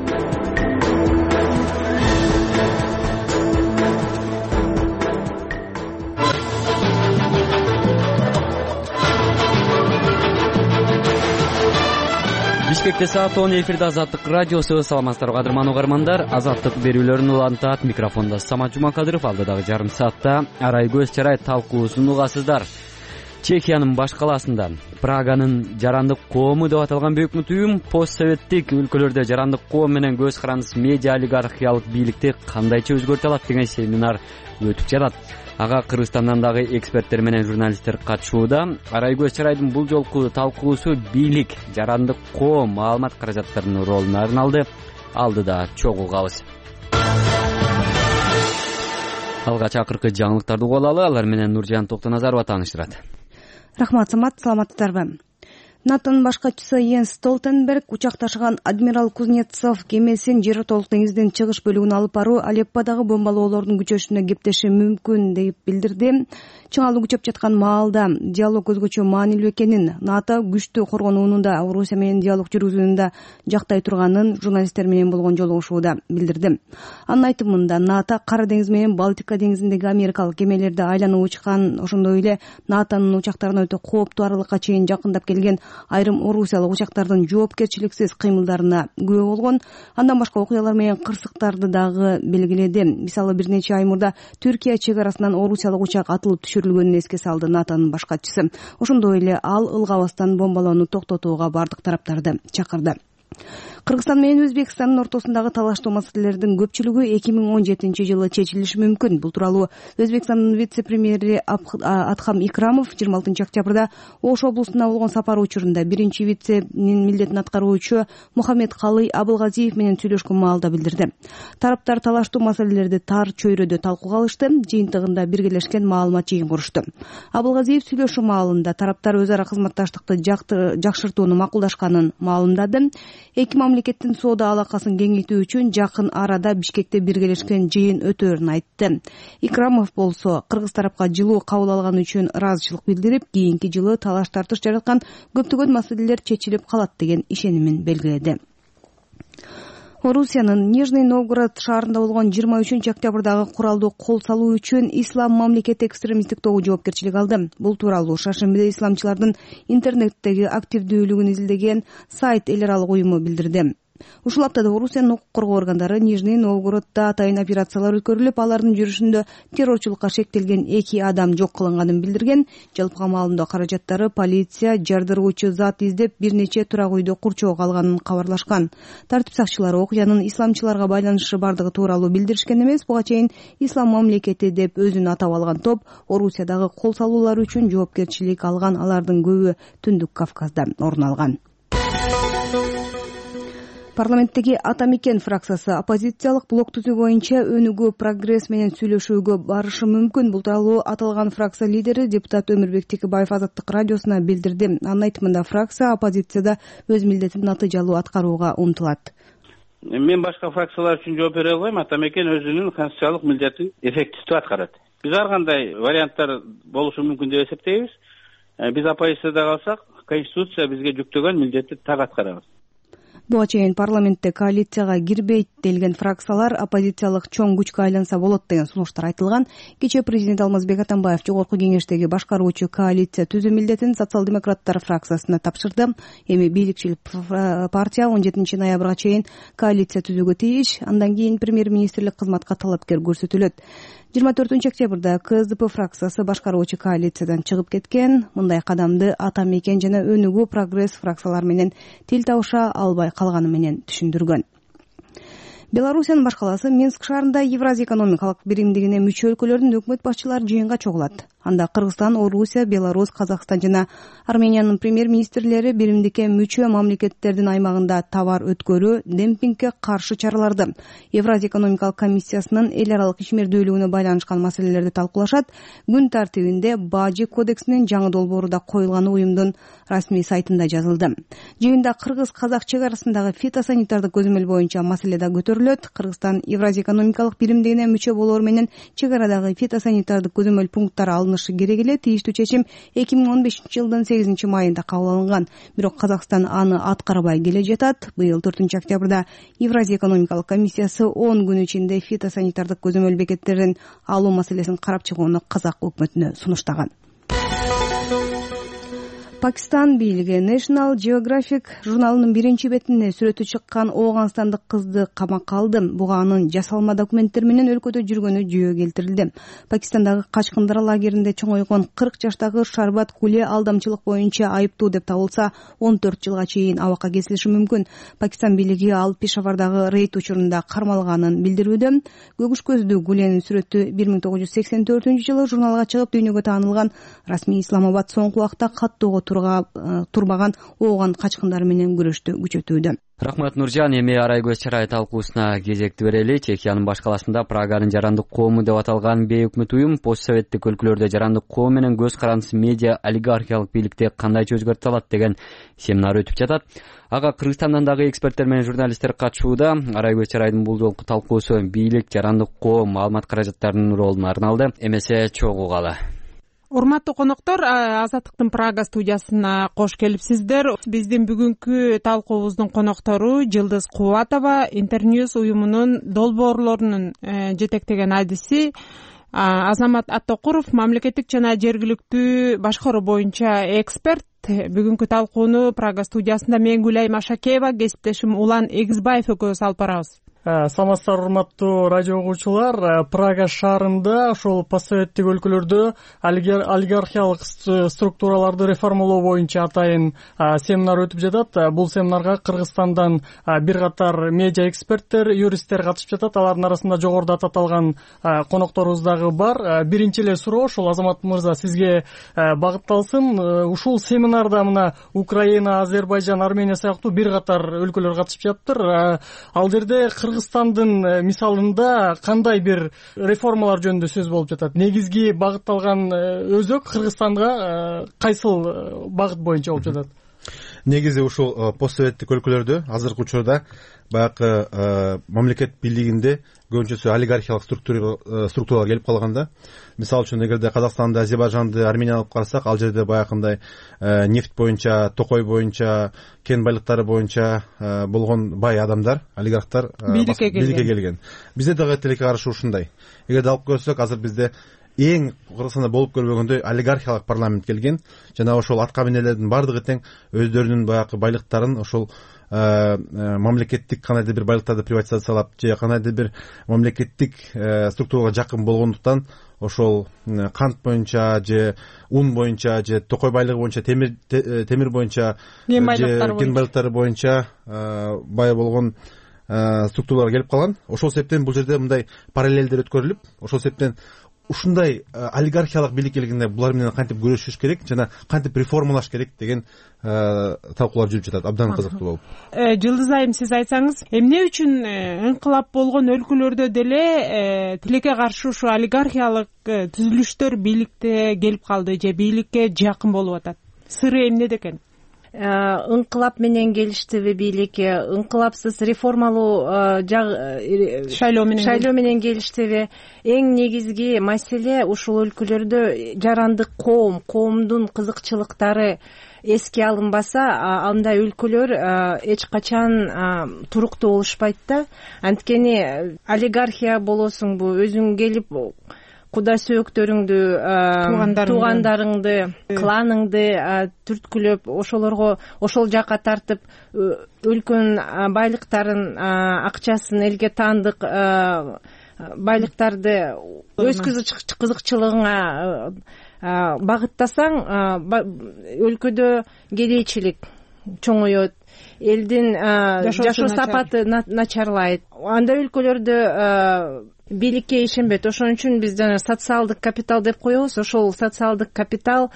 Бишкекте саат он эфирде Азаттык радиосу. Саламатсыздарбы кадырман угармандар. Азаттык берүүлөрүн улантат. Микрофондо Самат Жумакадыров. Алдыдагы жарым саатта арай көз чарай талкуусун угасыздар. Чехиянын баш калаасында Праганын жарандык коому деп аталган өкмөт уюм постсоветтик өлкөлөрдө жарандык коом менен көз карандысыз медиа олигархиялык бийликти кандайча өзгөртө алат деген семинар өтүп жатат. Ага Кыргызстандан дагы эксперттер менен журналисттер катышууда. Арай көз чарайдын бул жолку талкуусу бийлик, жарандык коом маалымат каражаттарынын ролуна арналды. Алдыда чогуу калыс. Алгач акыркы жаңылыктарды угуп алалы. Алар менен Нуржан Токтоназарова тааныштырат. Рахмат, Самат, саламатсыздарбы. НАТОнун баш катчысы Йенс Столтенберг учак ташыган адмирал Кузнецов кемесин жер ортолук деңиздин чыгыш бөлүгүнө алып баруу Алепподагы бомбалоолордун күчөшүнө кептеши мүмкүн деп билдирди. Чыңалуу күчөп жаткан маалда диалог өзгөчө маанилүү экенин, НАТО күчтүү коргонуунда Орусия менен диалог жүргүзүүнүндө жактай турганын журналисттер менен болгон жолугушууда билдирди. Анын айтымында НАТО Кара деңиз менен Балтика деңизиндеги америкалык кемелерди айланып учкан, ошондой эле НАТОнун учактарына өтө кооптуу аралыкка чейин жакындап келген айрым орусиялык учактардын жоопкерчиликсиз кыймылдарына күбө болгон. Андан башка окуялар менен кырсыктарды дагы белгиледи. Мисалы, бир нече ай мурда Түркия чек арасынан орусиялык учак атылып түшүрүлгөнүн эске салды НАТОнун баш катчысы. Ошондой эле ал ылгабастан бомбалоону токтотууга бардык тараптарды чакырды. Кыргызстан менен Өзбекстандын ортосундагы талаштуу маселелердин көпчүлүгү эки миң он жетинчи жылы чечилиши мүмкүн. Бул тууралуу Өзбекстандын вице-премьери Адхам Икрамов жыйырма алтынчы октябрда Ош облусуна болгон сапары учурунда биринчи виценин милдетин аткаруучу Мухаммед Калый Абылгазиев менен сүйлөшкөн маалда билдирди. Тараптар талаштуу маселелерди тар чөйрөдө талкууга алышты, жыйынтыгында биргелешкен маалымат жыйын курушту. Абылгазиев сүйлөшүү маалында тараптар өз ара кызматташтыкты жакшыртууну макулдашканын маалымдады. Эки мамлекеттин соода алакасын кеңейтүү үчүн жакын арада Бишкекте биргелешкен жыйын өтөөрүн айтты. Икрамов болсо кыргыз тарапка жылуу кабыл алганы үчүн ыраазычылык билдирип, кийинки жылы талаш тартыш жараткан көптөгөн маселелер чечилип калат деген ишенимин белгиледи. Орусиянын Нижний Новгород шаарында болгон жыйырма үчүнчү октябрдагы куралдуу кол салуу үчүн Ислам мамлекети экстремисттик тобу жоопкерчилик алды. Бул тууралуу шаршембиде исламчылардын интернеттеги активдүүлүгүн изилдеген сайт эл аралык уюму билдирди. Ушул аптада Орусиянын укук коргоо органдары Нижний Новгороддо атайын операциялар өткөрүлүп, алардын жүрүшүндө террорчулукка шектелген эки адам жок кылынганын билдирген. Жалпы камалында каражаттары полиция жардыруучу зат издеп бир нече турак үйдө курчоого алганын кабарлашкан. Тартип сакчылары окуянын исламчыларга байланышы бардыгы тууралуу билдиришкен эмес. Буга чейин Ислам мамлекети деп өзүн атап алган топ Орусиядагы кол салуулар үчүн жоопкерчилик алган, алардын көбү Түндүк Кавказда орун алган. Парламенттеги Ата Мекен фракциясы оппозициялык блок түзүү боюнча өнүгүү прогресс менен сүйлөшүүгө барышы мүмкүн. Бул тууралуу аталган фракция лидери депутат Өмүрбек Текебаев Азаттык радиосуна билдирди. Анын айтымында фракция оппозицияда өз милдетин натыйжалуу аткарууга умтулат. Мен башка фракциялар үчүн жооп бере албайм. Ата Мекен өзүнүн конституциялык милдетин эффективдүү аткарат. Биз ар кандай варианттар болушу мүмкүн деп эсептейбиз. Биз оппозицияда калсак, конституция бизге жүктөгөн милдетти так аткарабыз. Буга чейин парламентте коалицияга кирбейт делген фракциялар оппозициялык чоң күчкө айланса болот деген сунуштар айтылган. Кечээ президент Алмазбек Атамбаев жогорку кеңештеги башкаруучу коалиция түзүү милдетин социал-демократтар фракциясына тапшырды. Эми бийликчил партия он жетинчи ноябрга чейин коалиция түзүүгө тийиш. Андан кийин премьер-министрлик кызматка талапкер көрсөтүлөт. жыйырма төртүнчү октябрда КСДП фракциясы башкаруучу коалициядан чыгып кеткен. Мындай кадамды Ата Мекен жана Өнүгүү Прогресс фракциялар менен тил табыша албай калганы менен түшүндүргөн. Белоруссиянын баш калаасы Минск шаарында Евразия экономикалык биримдигине мүчө өлкөлөрдүн өкмөт башчылары жыйынга чогулат. Анда Кыргызстан, Орусия, Беларусь, Казакстан жана Армениянын премьер-министрлери биримдикке мүчө мамлекеттердин аймагында товар өткөрүү, демпингге каршы чараларды, Евразия экономикалык комиссиясынын эл аралык ишмердүүлүгүнө байланышкан маселелерди талкуулашат. Күн тартибинде Бажы кодексинин жаңы долбоору да коюлганы уюмдун расмий сайтында жазылды. Жыйында кыргыз-казак чек арасындагы фитосанитардык көзөмөл боюнча маселе да көтөрүлөт. Кыргызстан Евразия экономикалык биримдигине мүчө болоор менен чек арадагы фитосанитардык көзөмөл пункттары алынышы керек эле. Тийиштүү чечим эки миң он бешинчи жылдын сегизинчи майында кабыл алынган. Бирок Казакстан аны аткарбай келе жатат. Быйыл төртүнчү октябрда Евразия экономикалык комиссиясы он күн ичинде фитосанитардык көзөмөл бекеттерин алуу маселесин карап чыгууну казак өкмөтүнө сунуштаган. Пакистан бийлиги National Geographic журналынын биринчи бетине сүрөтү чыккан ооганстандык кызды камакка алды. Буга анын жасалма документтер менен өлкөдө жүргөнү жөө келтирилди. Пакистандагы качкындар лагеринде чоңойгон кырк жаштагы Шарбат Куле алдамчылык боюнча айыптуу деп табылса, он төрт жылга чейин абакка кесилиши мүмкүн. Пакистан бийлиги ал Пешавардагы рейд учурунда кармалганын билдирүүдө. Көгүш көздүү Гуленин сүрөтү бир миң тогуз жүз сексен төртүнчү жылы журналга чыгып дүйнөгө таанылган. Расмий Исламабад соңку убакта каттоого турбаган ооган качкындар менен күрөштү күчөтүүдө. Рахмат Нуржан. Эми арай көз чарай талкуусуна кезекти берели. Чехиянын баш каласында Праганын жарандык коому деп аталган бейөкмөт уюм постсоветтик өлкөлөрдө жарандык коом менен көз карандысы медиа олигархиялык бийликте кандайча өзгөртө алат деген семинар өтүп жатат. Ага Кыргызстандан дагы эксперттер менен журналисттер катышууда. Арай көз чарайдын бул жолку талкуусу бийлик, жарандык коом, маалымат каражаттарынын ролуна арналды. Эмесе чогуу угалы. Урматтуу коноктор, Азаттыктын Прага студиясына кош келипсиздер. Биздин бүгүнкү талкуубуздун коноктору Жылдыз Кубатова, Интерньюз уюмунун долбоорлорунун жетектеген адиси, Азамат Аттокуров, мамлекеттик жана жергиликтүү башкаруу боюнча эксперт. Бүгүнкү талкууну Прага студиясында мен Гүлайым Ашакеева, кесиптешим Улан Эгизбаев экөөбүз алып барабыз. Саламатсыздар, урматтуу радио угуучулар. Прага шаарында ошол постсоветтик өлкөлөрдө олигархиялык структураларды реформалоо боюнча атайын семинар өтүп жатат. Бул семинарга Кыргызстандан бир катар медиа эксперттер, юристтер катышып жатат. Алардын арасында жогоруда аталган конокторубуз дагы бар. Биринчи эле суроо ошол Азамат мырза сизге багытталсын. Ушул семинарда мына Украина, Азербайжан, Армения сыяктуу бир катар өлкөлөр катышып жатыптыр. Ал жерде Кыргызстандын мисалында кандай бир реформалар жөнүндө сөз болуп жатат? Негизги багытталган өзөк Кыргызстанга кайсыл багыт боюнча болуп жатат? Негизи ушул постсоветтик өлкөлөрдө азыркы учурда баягы мамлекет бийлигинде көбүнчөсү олигархиялык структуралар келип калганда, мисалы үчүн эгерде Казакстанды, Азербайжанды, Арменияны алып карасак, ал жерде баягындай нефть боюнча, токой боюнча, кен байлыктары боюнча болгон бай адамдар, олигархтар бийликке келген. Бизде дагы тилекке каршы ушундай. Эгерде алып көрсөк, азыр бизде эң Кыргызстанда болуп көрбөгөндөй олигархиялык парламент келген. Жана ошол атка минелердин бардыгы тең өздөрүнүн баягы байлыктарын ошол мамлекеттик кандайдыр бир байлыктарды приватизациялап, же кандайдыр бир мамлекеттик структурага жакын болгондуктан ошол кант боюнча, же ун боюнча, же токой байлыгы боюнча, темир темир боюнча, же кен байлыктары боюнча бай болгон структуралар келип калган. Ошол себептен бул жерде мындай параллелдер өткөрүлүп, ошол себептен ушундай олигархиялык бийлик келгенде булар менен кантип күрөшүш керек жана кантип реформалаш керек деген талкуулар жүрүп жатат. Абдан кызыктуу болуп. Жылдыз айым, сиз айтсаңыз, эмне үчүн инкылап болгон өлкөлөрдө деле тилекке каршы ушу олигархиялык түзүлүштөр бийликте келип калды же бийликке жакын болуп атат? Сыры эмнеде экен? ыңкылап менен келиштиби бийликке, ыңкылапсыз реформалуу шайлоо менен шайлоо менен келиштиби? Эң негизги маселе ушул өлкөлөрдө жарандык коом, коомдун кызыкчылыктары эске алынбаса, андай өлкөлөр эч качан туруктуу болушпайт да. Анткени олигархия болосуңбу, өзүң келип куда сөөктөрүңдү, туугандарыңды, кланыңды түрткүлөп, ошолорго ошол жака тартып, өлкөнүн байлыктарын, акчасын, элге таандык байлыктарды өз кызыкчылыгыңа багыттасаң, өлкөдө кедейчилик чоңоет, элдин жашоо сапаты начарлайт. Андай өлкөлөрдө бийликке ишенбейт. Ошон үчүн биз жана социалдык капитал деп коебуз. Ошол социалдык капитал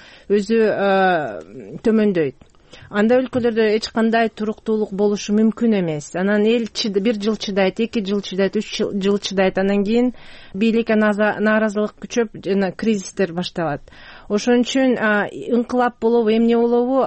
өзү төмөндөйт. Андай өлкөлөрдө эч кандай туруктуулук болушу мүмкүн эмес. Анан эл бир жыл чыдайт, эки жыл чыдайт, үч жыл чыдайт. Анан кийин бийликке нааразылык күчөп, жана кризистер башталат. Ошон үчүн ыңкылап болобу, эмне болобу,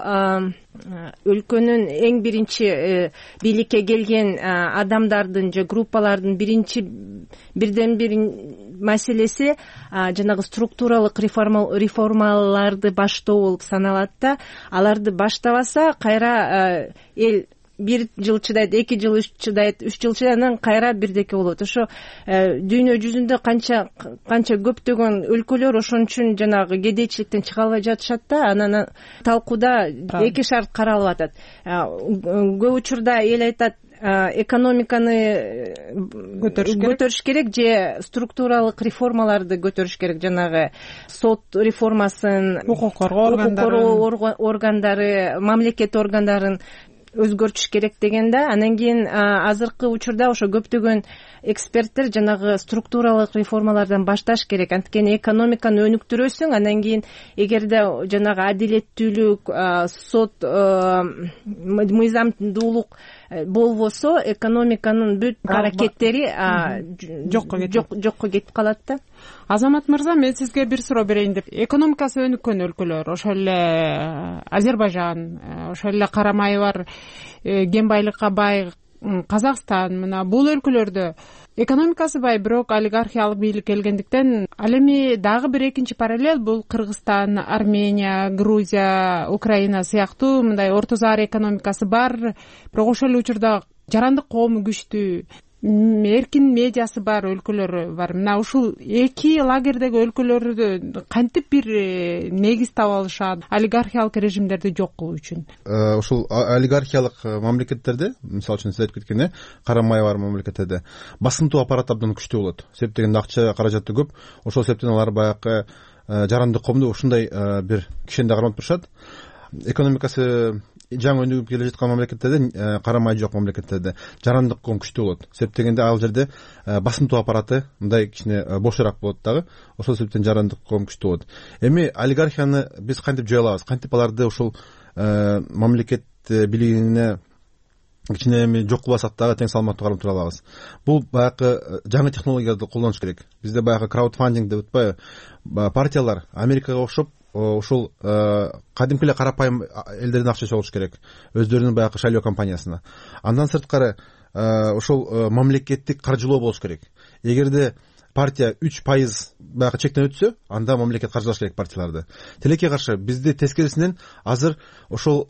өлкөнүн эң биринчи бийликке келген адамдардын же группалардын биринчи бирден бир маселеси жанагы структуралык реформаларды баштоо болуп саналат да. Аларды баштабаса, кайра эл бир жыл чыдайт, эки жыл чыдайт, үч жыл чыдайт, анан кайра бирдеке болот. Ошо дүйнө жүзүндө канча канча көптөгөн өлкөлөр ошон үчүн жанагы кедейчиликтен чыга албай жатышат да. Анан талкууда эки шарт каралып атат. Көп учурда эл айтат, экономиканы көтөрүш керек же структуралык реформаларды көтөрүш керек, жанагы сот реформасын, укук коргоо органдары, мамлекет органдарын өзгөртүш керек деген да. Анан кийин азыркы учурда ошо көптөгөн эксперттер жанагы структуралык реформалардан башташ керек. Анткени экономиканы өнүктүрөсүң, анан кийин эгерде жанагы адилеттүүлүк, сот, мыйзамдуулук болбосо, экономиканын бүт аракеттери жокко кетип калат да. Азамат мырза, мен сизге бир суроо берейин деп. Экономикасы өнүккөн өлкөлөр, ошол эле Азербайжан, ошол эле карамайы бар, кен байлыкка бай Казакстан, мына бул өлкөлөрдө экономикасы бай, бирок олигархиялык бийлик келгендиктен, ал эми дагы бир экинчи параллель бул Кыргызстан, Армения, Грузия, Украина сыяктуу мындай орто заар экономикасы бар, бирок ошол эле учурда жарандык коому күчтүү, эркин медиасы бар өлкөлөр бар. Мына ушул эки лагердеги өлкөлөрдө кантип бир негиз таба алышат олигархиялык режимдерди жок кылуу үчүн? Ушул олигархиялык мамлекеттерде, мисалы үчүн сиз айтып кеткен карамай бар мамлекеттерде басынтуу аппарат абдан күчтүү болот. Себеп дегенде акча каражаты көп. Ошол себептен алар баягы жарандык коомду ушундай бир кишенде кармап турушат. Экономикасы жаңы өнүгүп келе жаткан мамлекеттерде, карамай жок мамлекеттерде жарандык коом күчтүү болот. Себеп дегенде ал жерде басынтуу аппараты мындай кичине бошорак болот дагы. Ошол себептен жарандык коом күчтүү болот. Эми олигархияны биз кантип жөө алабыз? Кантип аларды ушул мамлекет бийлигине кичине эми жок кылбасак дагы тең салмактуу карап тура алабыз? Бул баягы жаңы технологияларды колдонуш керек. Бизде баягы краудфандинг деп атпайбы? Партиялар Америкага окшоп ушул кадимки эле карапайым элдерден акча чогулуш керек, өздөрүнүн баягы шайлоо компаниясына. Андан сырткары ушул мамлекеттик каржылоо болуш керек. Эгерде партия үч пайыз баягы чектен өтсө, анда мамлекет каржылаш керек партияларды. Тилекке каршы бизде тескерисинен азыр ошол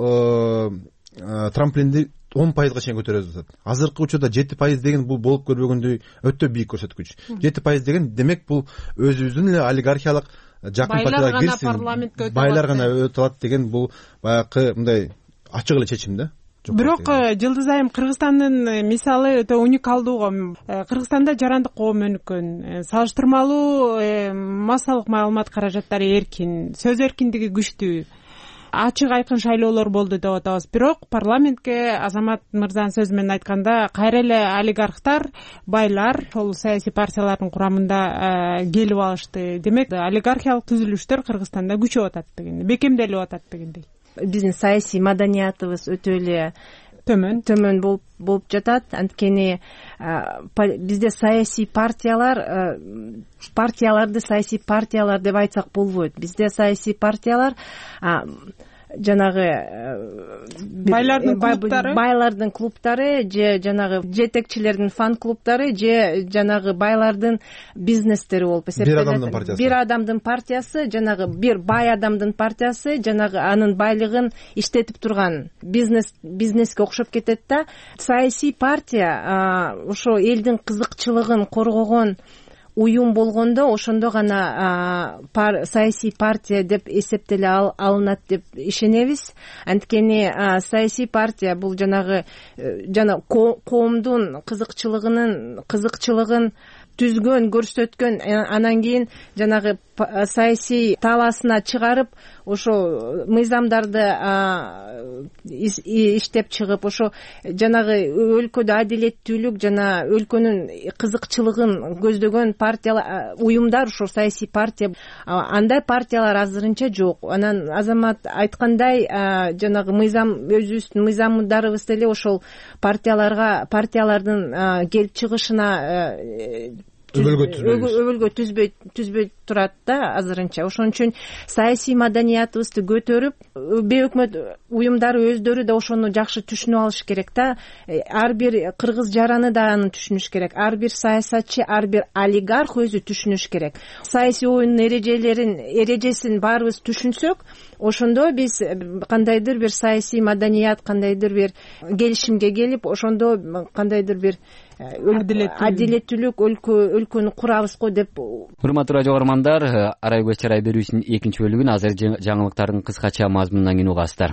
трамплинди он пайызга чейин көтөрөбүз атат. Азыркы учурда жети пайыз деген бул болуп көрбөгөндөй өтө бийик көрсөткүч. жети пайыз деген демек бул өзүбүздүн эле олигархиялык жакын партияга кирсин, байлар гана өтө алат деген бул баягы мындай ачык эле чечим да. Бирок Жылдыз айым, Кыргызстандын мисалы өтө уникалдуу го. Кыргызстанда жарандык коом өнүккөн, салыштырмалуу массалык маалымат каражаттары эркин, сөз эркиндиги күчтүү, ачык айкын шайлоолор болду деп атабыз. Бирок парламентке Азамат мырзанын сөзү менен айтканда, кайра эле олигархтар, байлар ошол саясий партиялардын курамында келип алышты. Демек, олигархиялык түзүлүштөр Кыргызстанда күчөп атат дегендей, бекемделип атат дегендей. Биздин саясий маданиятыбыз өтө эле төмөн төмөн болуп болуп жатат. Анткени бизде саясий партиялар, партияларды саясий партиялар деп айтсак болбойт. Бизде саясий партиялар жанагы байлардын клубтары байлардын клубтары же жанагы жетекчилердин фан клубтары же жанагы байлардын бизнестери болуп эсептелет. Бир адамдын партиясы. Бир адамдын партиясы, жанагы бир бай адамдын партиясы, жанагы анын байлыгын иштетип турган бизнес бизнеске окшоп кетет да. Саясий партия ошо элдин кызыкчылыгын коргогон уюм болгондо ошондо гана саясий партия деп эсептеле алынат деп ишенебиз. Анткени саясий партия бул жанагы жана коомдун кызыкчылыгынын кызыкчылыгын түзгөн, көрсөткөн, анан кийин жанагы саясий талаасына чыгарып, ошо мыйзамдарды иштеп чыгып, ошо жанагы өлкөдө адилеттүүлүк жана өлкөнүн кызыкчылыгын көздөгөн партиялар, уюмдар ошо саясий партия. Андай партиялар азырынча жок. Анан Азамат айткандай, жанагы мыйзам, өзүбүздүн мыйзамдарыбыз деле ошол партияларга, партиялардын келип чыгышына өбөлгө түзбөй түзбөй турат да азырынча. Ошон үчүн саясий маданиятыбызды көтөрүп, бейөкмөт уюмдары өздөрү да ошону жакшы түшүнүп алыш керек да. Ар бир кыргыз жараны да аны түшүнүш керек. Ар бир саясатчы, ар бир олигарх өзү түшүнүш керек. Саясий оюндун эрежелерин, эрежесин баарыбыз түшүнсөк, ошондо биз кандайдыр бир саясий маданият, кандайдыр бир келишимге келип, ошондо кандайдыр бир адилеттүүлүк өлкө өлкөнү курабыз го деп. Урматтуу радио угармандар, арай көз чарай берүүсүнүн экинчи бөлүгүн азыр жаңылыктардын кыскача мазмунунан кийин угасыздар.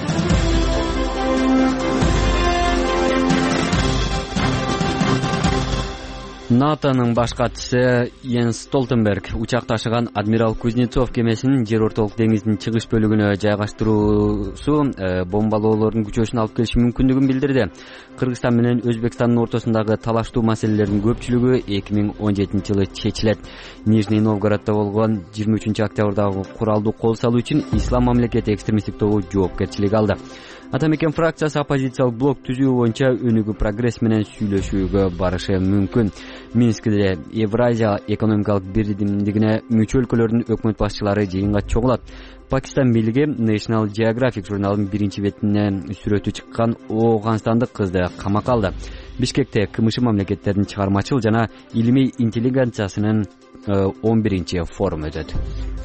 НАТОнун баш катчысы Йенс Столтенберг учак ташыган адмирал Кузнецов кемесинин жер ортолук деңиздин чыгыш бөлүгүнө жайгаштыруусу бомбалоолордун күчөшүн алып келиши мүмкүндүгүн билдирди. Кыргызстан менен Өзбекстандын ортосундагы талаштуу маселелердин көпчүлүгү эки миң он жетинчи жылы чечилет. Нижний Новгороддо болгон жыйырма үчүнчү октябрдагы куралдуу кол салуу үчүн Ислам мамлекети экстремисттик тобу жоопкерчилик алды. Ата мекен фракциясы оппозициялык блок түзүү боюнча өнүгүү прогресс менен сүйлөшүүгө барышы мүмкүн. Минскиде Евразия экономикалык бирдимдигине мүчө өлкөлөрдүн өкмөт башчылары жыйынга чогулат. Пакистан бийлиги National Geographic журналынын биринчи бетине сүрөтү чыккан Ооганстандык кызды камакка алды. Бишкекте КМШ мамлекеттердин чыгармачыл жана илимий интеллигенциясынын он биринчи форуму өтөт.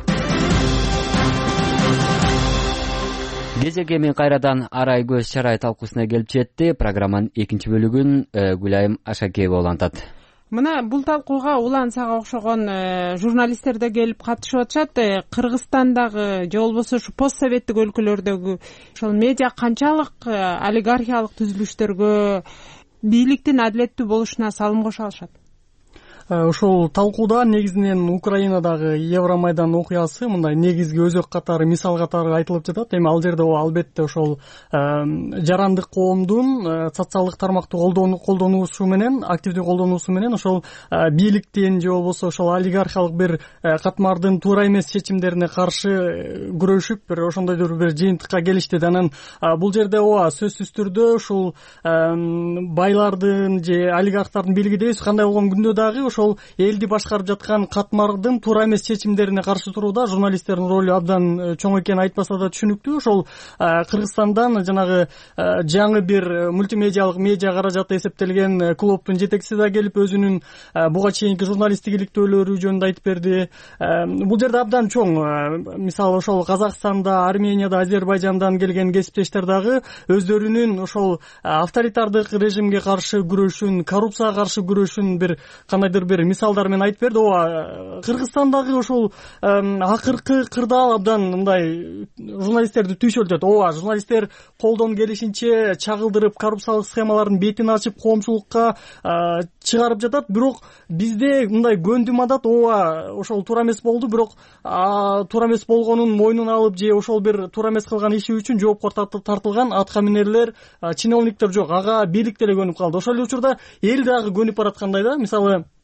Кезек эми кайрадан арай көз чарай талкуусуна келип жетти. Программанын экинчи бөлүгүн Гүлайым Ашакеева улантат. Мына бул талкууга улан сага окшогон журналисттер да келип катышып атышат. Кыргызстандагы же болбосо ушу постсоветтик өлкөлөрдөгү ошол медиа канчалык олигархиялык түзүлүштөргө, бийликтин адилеттүү болушуна салым кошо алышат? Ошол талкууда негизинен Украинадагы Евромайдан окуясы мындай негизги өзөк катары, мисал катары айтылып жатат. Эми ал жерде албетте ошол жарандык коомдун социалдык тармакты колдонуусу менен, активдүү колдонуусу менен ошол бийликтин же болбосо ошол олигархиялык бир катмардын туура эмес чечимдерине каршы күрөшүп, бир ошондойдор бир жыйынтыкка келишти. Анан бул жерде ооба сөзсүз түрдө ушул байлардын же олигархтардын бийлиги дейбиз, кандай болгон күндө дагы ошол элди башкарып жаткан катмардын туура эмес чечимдерине каршы турууда журналисттердин ролу абдан чоң экени айтпаса да түшүнүктүү. Ошол Кыргызстандан жанагы жаңы бир мультимедиалык медиа каражаты эсептелген клубтун жетекчиси да келип өзүнүн буга чейинки журналисттик иликтөөлөрү жөнүндө айтып берди. Бул жерде абдан чоң, мисалы ошол Казакстанда, Арменияда, Азербайжандан келген кесиптештер дагы өздөрүнүн ошол авторитардык режимге каршы күрөшүн, коррупцияга каршы күрөшүн бир кандайдыр бир мисалдар менен айтып берди. Ооба Кыргызстандагы ошол акыркы кырдаал абдан мындай журналисттерди түйшөлтөт. Ооба журналисттер колдон келишинче чагылдырып, коррупциялык схемалардын бетин ачып коомчулукка чыгарып жатат. Бирок бизде мындай көндүм адат, ооба ошол туура эмес болду, бирок туура эмес болгонун мойнуна алып же ошол бир туура эмес кылган иши үчүн жоопко тартылган атка минерлер, чиновниктер жок. Ага бийлик деле көнүп калды. Ошол эле учурда эл дагы көнүп бараткандай да. Мисалы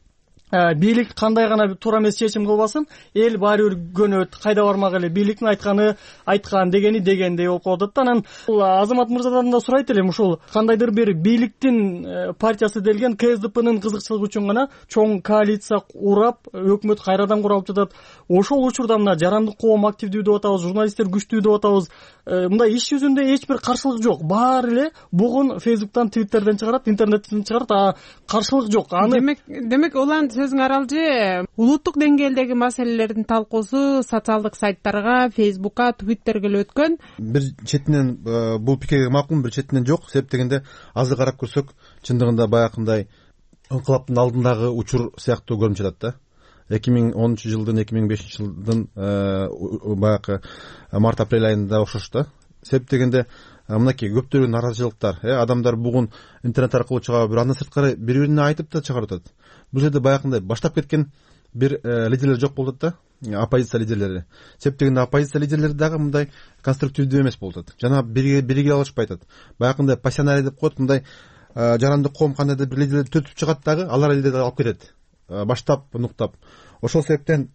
бийлик кандай гана туура эмес чечим кылбасын, эл баары бир көнөт, кайда бармак эле, бийликтин айтканы айткан, дегени дегендей болуп калып атат да. Анан Азамат мырзадан да сурайт элем, ушул кандайдыр бир бийликтин партиясы делген ка эс дэ пнын кызыкчылыгы үчүн гана чоң коалиция урап, өкмөт кайрадан куралып жатат. Ошол учурда мына жарандык коом активдүү деп атабыз, журналисттер күчтүү деп атабыз. Мындай иш жүзүндө эч бир каршылык жок. Баары эле бугун Фейсбуктан, Твиттерден чыгарат, интернеттен чыгарат, а каршылык жок. Аны демек демек улан сөзүң аралжы улуттук деңгээлдеги маселелердин талкуусу социалдык сайттарга, Фейсбукка, Твиттерге эле өткөн. Бир четинен бул пикирге макул, бир четинен жок. Себеп дегенде азыр карап көрсөк, чындыгында баягындай ыңкылаптын алдындагы учур сыяктуу көрүнүп жатат да. эки миң онунчу жылдын, эки миң бешинчи жылдын баягы март апрель айында окшош да. Себеп дегенде мынакей көптөгөн наразычылыктар, адамдар бугун интернет аркылуу чыгып, бир андан сырткары бири-бирине айтып да чыгарып атат. Бул жерде баягындай баштап кеткен бир лидерлер жок болуп атат да, оппозиция лидерлери. Себеп дегенде оппозиция лидерлери дагы мындай конструктивдүү эмес болуп атат. Жана бириге алышпай атат. Баягындай пассионарий деп коет, мындай жарандык коом кандайдыр бир лидерлерди төтүп чыгат дагы, алар элдерди алып кетет. Баштап, нуктап. Ошол себептен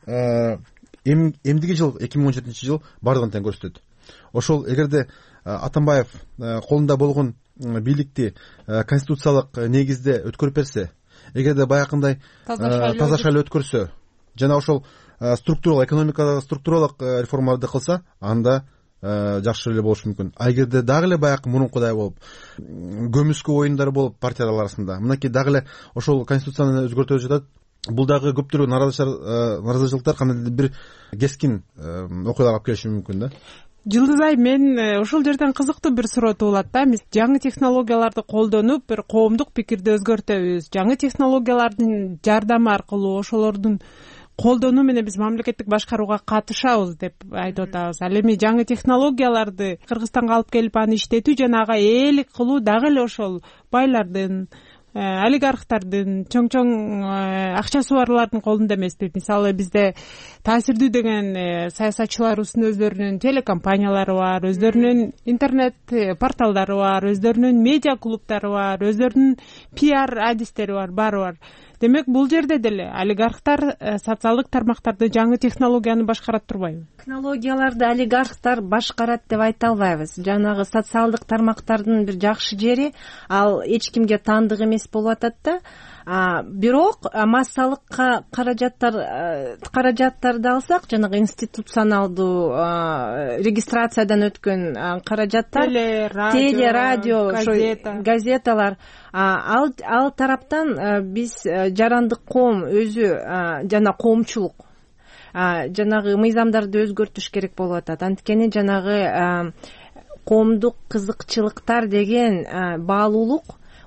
эмдиги жыл, эки миң он жетинчи жыл бардыгын тең көрсөтөт. Ошол эгерде Атамбаев колунда болгон бийликти конституциялык негизде өткөрүп берсе, эгерде баягындай таза шайлоо өткөрсө, жана ошол структуралык, экономикада структуралык реформаларды кылса, анда жакшы эле болушу мүмкүн. А эгерде дагы эле баягы мурункудай болуп, көмүскө оюндар болуп партиялар арасында, мынакей дагы эле ошол конституцияны өзгөртүп жатат. Бул дагы көптөгөн наразычылыктар кандайдыр бир кескин окуяларга алып келиши мүмкүн да. Жылдызай, мен ушул жерден кызыктуу бир суроо туулат да. Биз жаңы технологияларды колдонуп, бир коомдук пикирди өзгөртөбүз. Жаңы технологиялардын жардамы аркылуу ошолордун колдонуу менен биз мамлекеттик башкарууга катышабыз деп айтып атабыз. Ал эми жаңы технологияларды Кыргызстанга алып келип аны иштетүү жана ага ээлик кылуу дагы эле ошол байлардын, олигархтардын, чоң-чоң акчасы барлардын колунда эмеспи? Мисалы бизде таасирдүү деген саясатчыларыбыздын өздөрүнүн телекомпаниялары бар, өздөрүнүн интернет порталдары бар, өздөрүнүн медиа клубтары бар, өздөрүнүн пиар адистери бар, баары бар. Демек, бул жерде деле олигархтар социалдык тармактарды, жаңы технологияны башкарат турбайбы? Технологияларды олигархтар башкарат деп айта албайбыз. Жанагы социалдык тармактардын бир жакшы жери, ал эч кимге таандык эмес болуп атат да. Бирок массалык каражаттар каражаттарды алсак, жанагы институционалдуу регистрациядан өткөн каражаттар, теле, радио, газеталар, ал ал тараптан биз жарандык коом өзү жана коомчулук жанагы мыйзамдарды өзгөртүш керек болуп атат. Анткени жанагы коомдук кызыкчылыктар деген баалуулук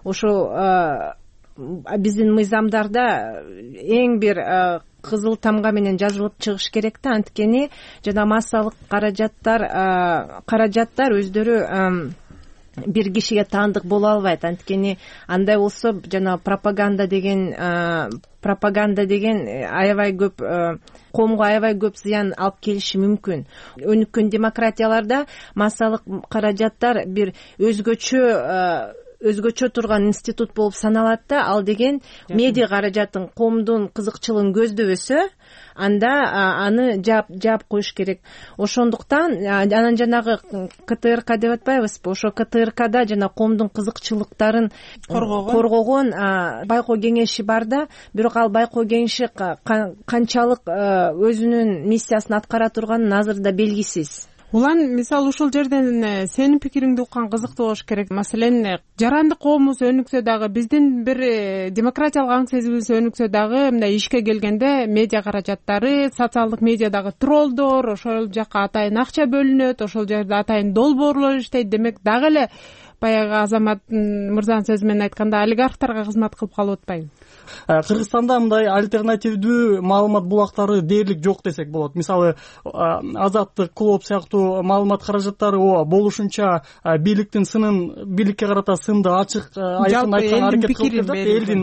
ошо биздин мыйзамдарда эң бир кызыл тамга менен жазылып чыгыш керек да. Анткени жана массалык каражаттар каражаттар өздөрү бир кишиге таандык боло албайт. Анткени андай болсо жана пропаганда деген пропаганда деген аябай көп коомго аябай көп зыян алып келиши мүмкүн. Өнүккөн демократияларда массалык каражаттар бир өзгөчө өзгөчө турган институт болуп саналат да. Ал деген медиа каражатын, коомдун кызыкчылыгын көздөбөсө, анда аны жаап жаап коюш керек. Ошондуктан анан жанагы ка тэ эр ка деп атпайбызбы? Ошо ка тэ эр када жана коомдун кызыкчылыктарын коргогон байкоо кеңеши бар да. Бирок ал байкоо кеңеши канчалык өзүнүн миссиясын аткара турганын азырда белгисиз. Улан, мисалы ушул жерден сенин пикириңди уккан кызыктуу болуш керек. Маселен, жарандык коомубуз өнүксө дагы, биздин бир демократиялык аң сезимибиз өнүксө дагы, мындай ишке келгенде медиа каражаттары, социалдык медиадагы троллдор, ошол жакка атайын акча бөлүнөт, ошол жерде атайын долбоорлор иштейт. Демек, дагы эле баягы Азамат мырзанын сөзү менен айтканда олигархтарга кызмат кылып калып атпайбы? Кыргызстанда мындай альтернативдүү маалымат булактары дээрлик жок десек болот. Мисалы, Азаттык, Клоп сыяктуу маалымат каражаттары болушунча бийликтин сынын, бийликке карата сынды ачык айкын айткан аракет кылып жатат. Элдин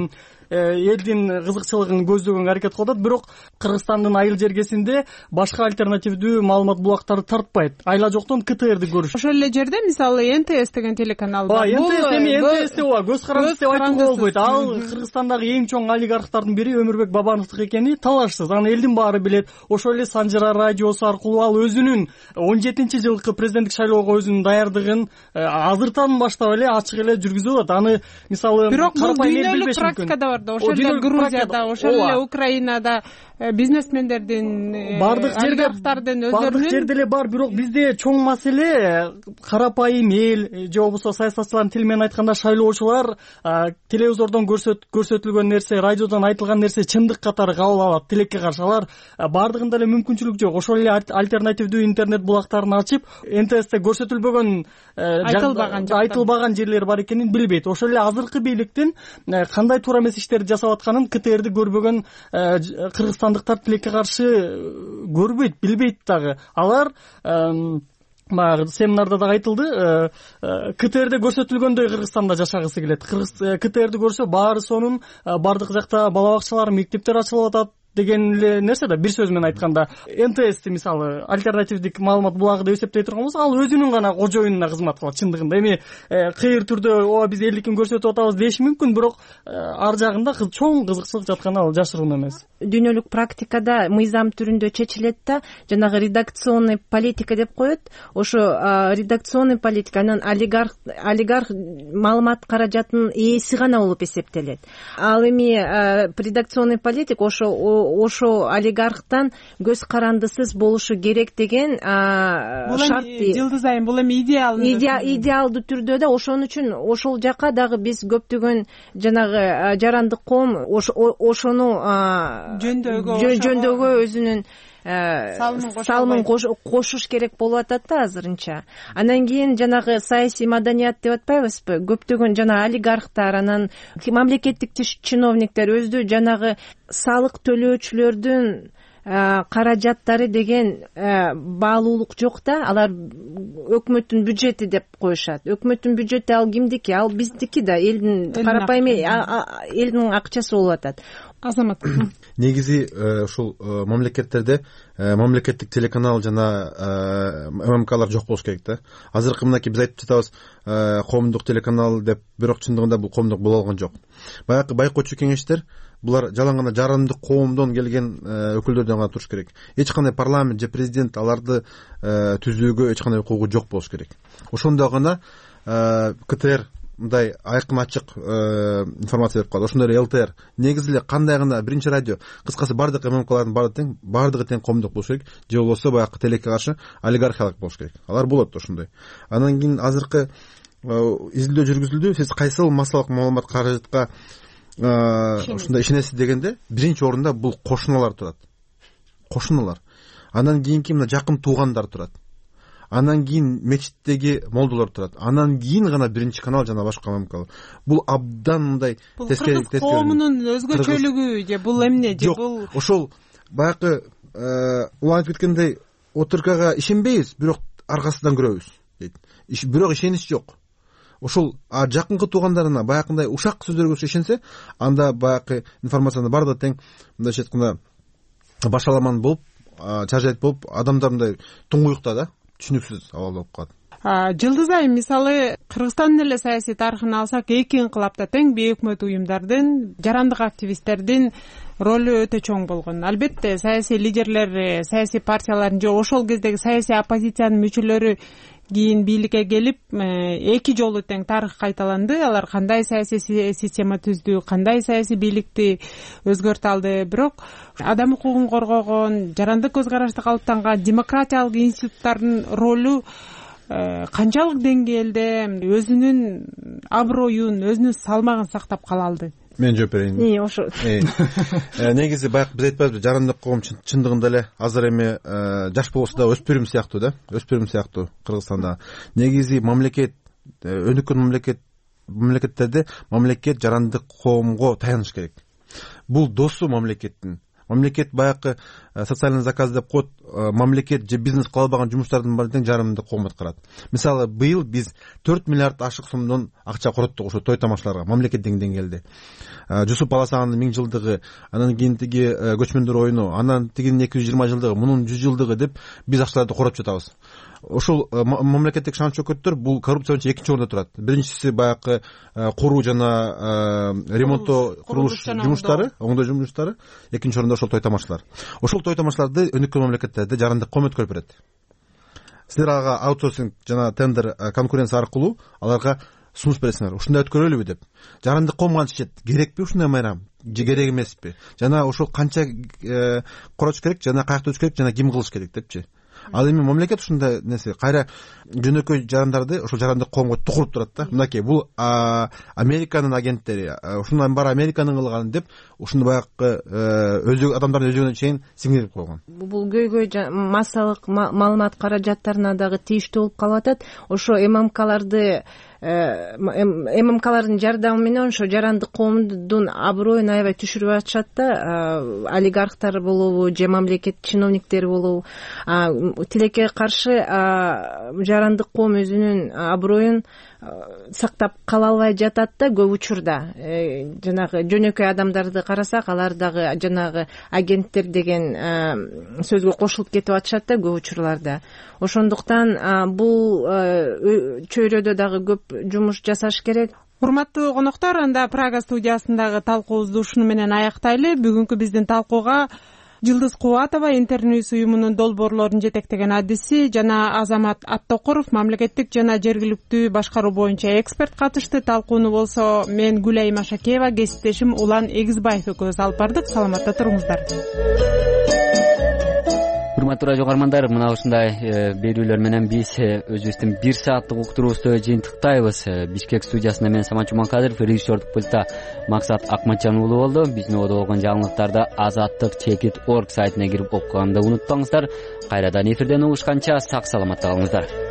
элдин кызыкчылыгын көздөгөнгө аракет кылып атат. Бирок Кыргызстандын айыл жергесинде башка альтернативдүү маалымат булактары тартпайт. Айла жоктон КТРди көрүш. Ошол эле жерде мисалы эн тэ эс деген телеканал бар. Н Т С эми эн Т С ооба көз карандысы деп айтууга болбойт. Ал Кыргызстандагы эң чоң олигархтардын бири Өмүрбек Бабановдук экени талашсыз. Аны элдин баары билет. Ошол эле Санжара радиосу аркылуу ал өзүнүн он жетинчи жылкы президенттик шайлоого өзүнүн даярдыгын азыртан баштап эле ачык эле жүргүзүп атат. Аны мисалы бирок бул дүйнөлүк практикада бар да. Ошол эле Грузияда, ошол эле Украинада бизнесмендердин, бардык олигархтардын өздөрүнүн бардык жерде эле бар. Бирок бизде чоң маселе карапайым эл же болбосо саясатчылардын тили менен айтканда шайлоочулар телевизордон көрсөтүлгөн нерсе, радиодон айтылган нерсе чындык катары кабыл алат. Тилекке каршы алар бардыгында эле мүмкүнчүлүк жок. Ошол эле альтернативдүү интернет булактарын ачып, эн тэ эсте көрсөтүлбөгөн айтылбаган жерлер бар экенин билбейт. Ошол эле азыркы бийликтин кандай туура эмес иштерди жасап атканын КТРди көрбөгөн кыргызстандыктар тилекке каршы көрбөйт, билбейт дагы. Алар баягы семинарда да айтылды, КТРде көрсөтүлгөндөй Кыргызстанда жашагысы келет. КТРди көрсө баары сонун, бардык жакта бала бакчалар, мектептер ачылып атат деген эле нерсе да. Бир сөз менен айтканда эн тэ эсти мисалы альтернативдик маалымат булагы деп эсептей турган болсо, ал өзүнүн гана кожоюнуна кызмат кылат чындыгында. Эми кыйыр түрдө ооба биз элдикин көрсөтүп атабыз деш мүмкүн, бирок ар жагында чоң кызыкчылык жатканы ал жашыруун эмес. Дүйнөлүк практикада мыйзам түрүндө чечилет да, жанагы редакционный политика деп коет. Ошо редакционный политика анан олигарх олигарх маалымат каражатынын ээси гана болуп эсептелет. Ал эми редакционный политика ошо ошо олигархтан көз карандысыз болушу керек деген шарт. Жылдыз айым, бул эми идеал идеалдуу түрдө да. Ошон үчүн ошол жака дагы биз көптөгөн жанагы жарандык коом ошону жөндөөгө өзүнүн салымын кошуш керек болуп атат да азырынча. Анан кийин жанагы саясий маданият деп атпайбызбы? Көптөгөн жана олигархтар, анан мамлекеттик чиновниктер өздү жанагы салык төлөөчүлөрдүн каражаттары деген баалуулук жок да. Алар өкмөттүн бюджети деп коюшат. Өкмөттүн бюджети ал кимдики? Ал биздики да. Элдин карапайым элдин акчасы болуп атат. Азамат, негизи ушул мамлекеттерде мамлекеттик телеканал жана эм эм калар жок болуш керек да. Азыркы мынакей биз айтып жатабыз коомдук телеканал деп, бирок чындыгында бул коомдук боло алган жок. Баягы байкоочу кеңештер булар жалаң гана жарандык коомдон келген өкүлдөрдөн гана туруш керек. Эч кандай парламент же президент аларды түзүүгө эч кандай укугу жок болуш керек. Ошондо гана КТР мындай айкын ачык информация берип калат. Ошондой эле эл тэ эр негизи эле кандай гана биринчи радио, кыскасы бардык эм эм калардын баардыгы тең, баардыгы тең коомдук болуш керек. Же болбосо баягы тилекке каршы олигархиялык болуш керек. Алар болот ошондой. Анан кийин азыркы изилдөө жүргүзүлдү. Сиз кайсыл массалык маалымат каражатка ушундай ишенесиз дегенде, биринчи орунда бул кошуналар турат. Кошуналар. Анан кийинки мына жакын туугандар турат. Анан кийин мечиттеги молдолор турат. Анан кийин гана биринчи канал жана башка мамкал. Бул абдан мындай тескери тескери. Бул коомунун өзгөчөлүгү же бул эмне же бул ошол баягы уланып кеткендей отуркага ишенбейбиз, бирок аркасынан көрөбүз дейт. Бирок ишенич жок. Ошол жакынкы туугандарына баягындай ушак сөздөргө ишенсе, анда баягы информацияны бардыгы тең мындайча айтканда башаламан болуп, чажайт болуп, адамдар мындай туңгуюкта да, түшүнүксүз абал болуп калат. Жылдыз айым, мисалы Кыргызстандын эле саясий тарыхын алсак, эки инкылапта тең бейөкмөт уюмдардын, жарандык активисттердин ролу өтө чоң болгон. Албетте саясий лидерлер, саясий партиялардын же ошол кездеги саясий оппозициянын мүчөлөрү кийин бийликке келип эки жолу тең тарых кайталанды. Алар кандай саясий система түздү, кандай саясий бийликти өзгөртө алды. Бирок адам укугун коргогон, жарандык көз карашты калыптанган демократиялык институттардын ролу канчалык деңгээлде өзүнүн аброюн, өзүнүн салмагын сактап кала алды? Мен жооп берейин. Ошо. Негизи баягы биз айтпайбызбы, жарандык коом чындыгында эле азыр эми жаш болсо да өспүрүм сыяктуу да, өспүрүм сыяктуу Кыргызстанда. Негизи мамлекет, өнүккөн мамлекет мамлекеттерде мамлекет жарандык коомго таяныш керек. Бул досу мамлекеттин. мамлекет баягы социальный заказ деп коет, мамлекет же бизнес кыла албаган жумуштардын баарын тең жарымында коом аткарат. Мисалы быйыл биз төрт миллиард ашык сомдон акча короттук ошо той тамашаларга мамлекеттик деңгээлде. Жусуп Баласагандын миң жылдыгы, анан кийин тиги көчмөндөр оюну, анан тигинин эки жүз жыйырма жылдыгы, мунун жүз жылдыгы деп биз акчаларды короп жатабыз. Ошол мамлекеттик шан чөкөттөр бул коррупция боюнча экинчи орунда турат. Биринчиси баягы куруу жана ремонттоо, курулуш жумуштары, оңдоо жумуштары, экинчи орунда ошол той тамашалар. Ошол той тамашаларды өнүккөн мамлекеттерде жарандык коом өткөрүп берет. Силер ага аутсорсинг жана тендер конкуренция аркылуу аларга сунуш бересиңер. Ушундай өткөрөлүбү деп. Жарандык коом кантип чечет? Керекпи ушундай майрам? Же керек эмеспи? Жана ошол канча короч керек, жана каякта өтүш керек, жана ким кылыш керек депчи. Ал эми мамлекет ушундай нерсе кайра жөнөкөй жарандарды ошол жарандык коомго тукуруп турат да. Мынакей бул Американын агенттери, ушундан баары Американын кылганы деп ушуну баягы өзү адамдардын өзүнө чейин сиңирип койгон. Бул көйгөй массалык маалымат каражаттарына дагы тийиштүү болуп калып атат. Ошо ММКларды ММКлардын жардамы менен ошо жарандык коомдун аброюн аябай түшүрүп атышат да. Олигархтар болобу же мамлекет чиновниктери болобу тилекке каршы жарандык коом өзүнүн аброюн сактап кала албай жатат да көп учурда. Жанагы жөнөкөй адамдарды карасак, алар дагы жанагы агенттер деген сөзгө кошулуп кетип атышат да көп учурларда. Ошондуктан бул чөйрөдө дагы көп жумуш жасаш керек. Урматтуу коноктор, анда Прага студиясындагы талкуубузду ушуну менен аяктайлы. Бүгүнкү биздин талкууга Жылдыз Кубатова, Интерньюс уюмунун долбоорлорун жетектеген адиси, жана Азамат Аттокуров, мамлекеттик жана жергиликтүү башкаруу боюнча эксперт катышты. Талкууну болсо мен Гүлайым Ашакеева, кесиптешим Улан Эгизбаев экөөбүз алып бардык. Саламатта туруңуздар. Урматтуу радио каармандар, мына ушундай берүүлөр менен биз өзүбүздүн бир сааттык уктуруубузду жыйынтыктайбыз. Бишкек студиясында мен Самат Жуманкадыров, режиссердук пультта Максат Акматжан уулу болду. Биздин ободо болгон жаңылыктарды азаттык чекит точка орг сайтына кирип окуганды унутпаңыздар. Кайрадан эфирден угушканча сак саламатта калыңыздар.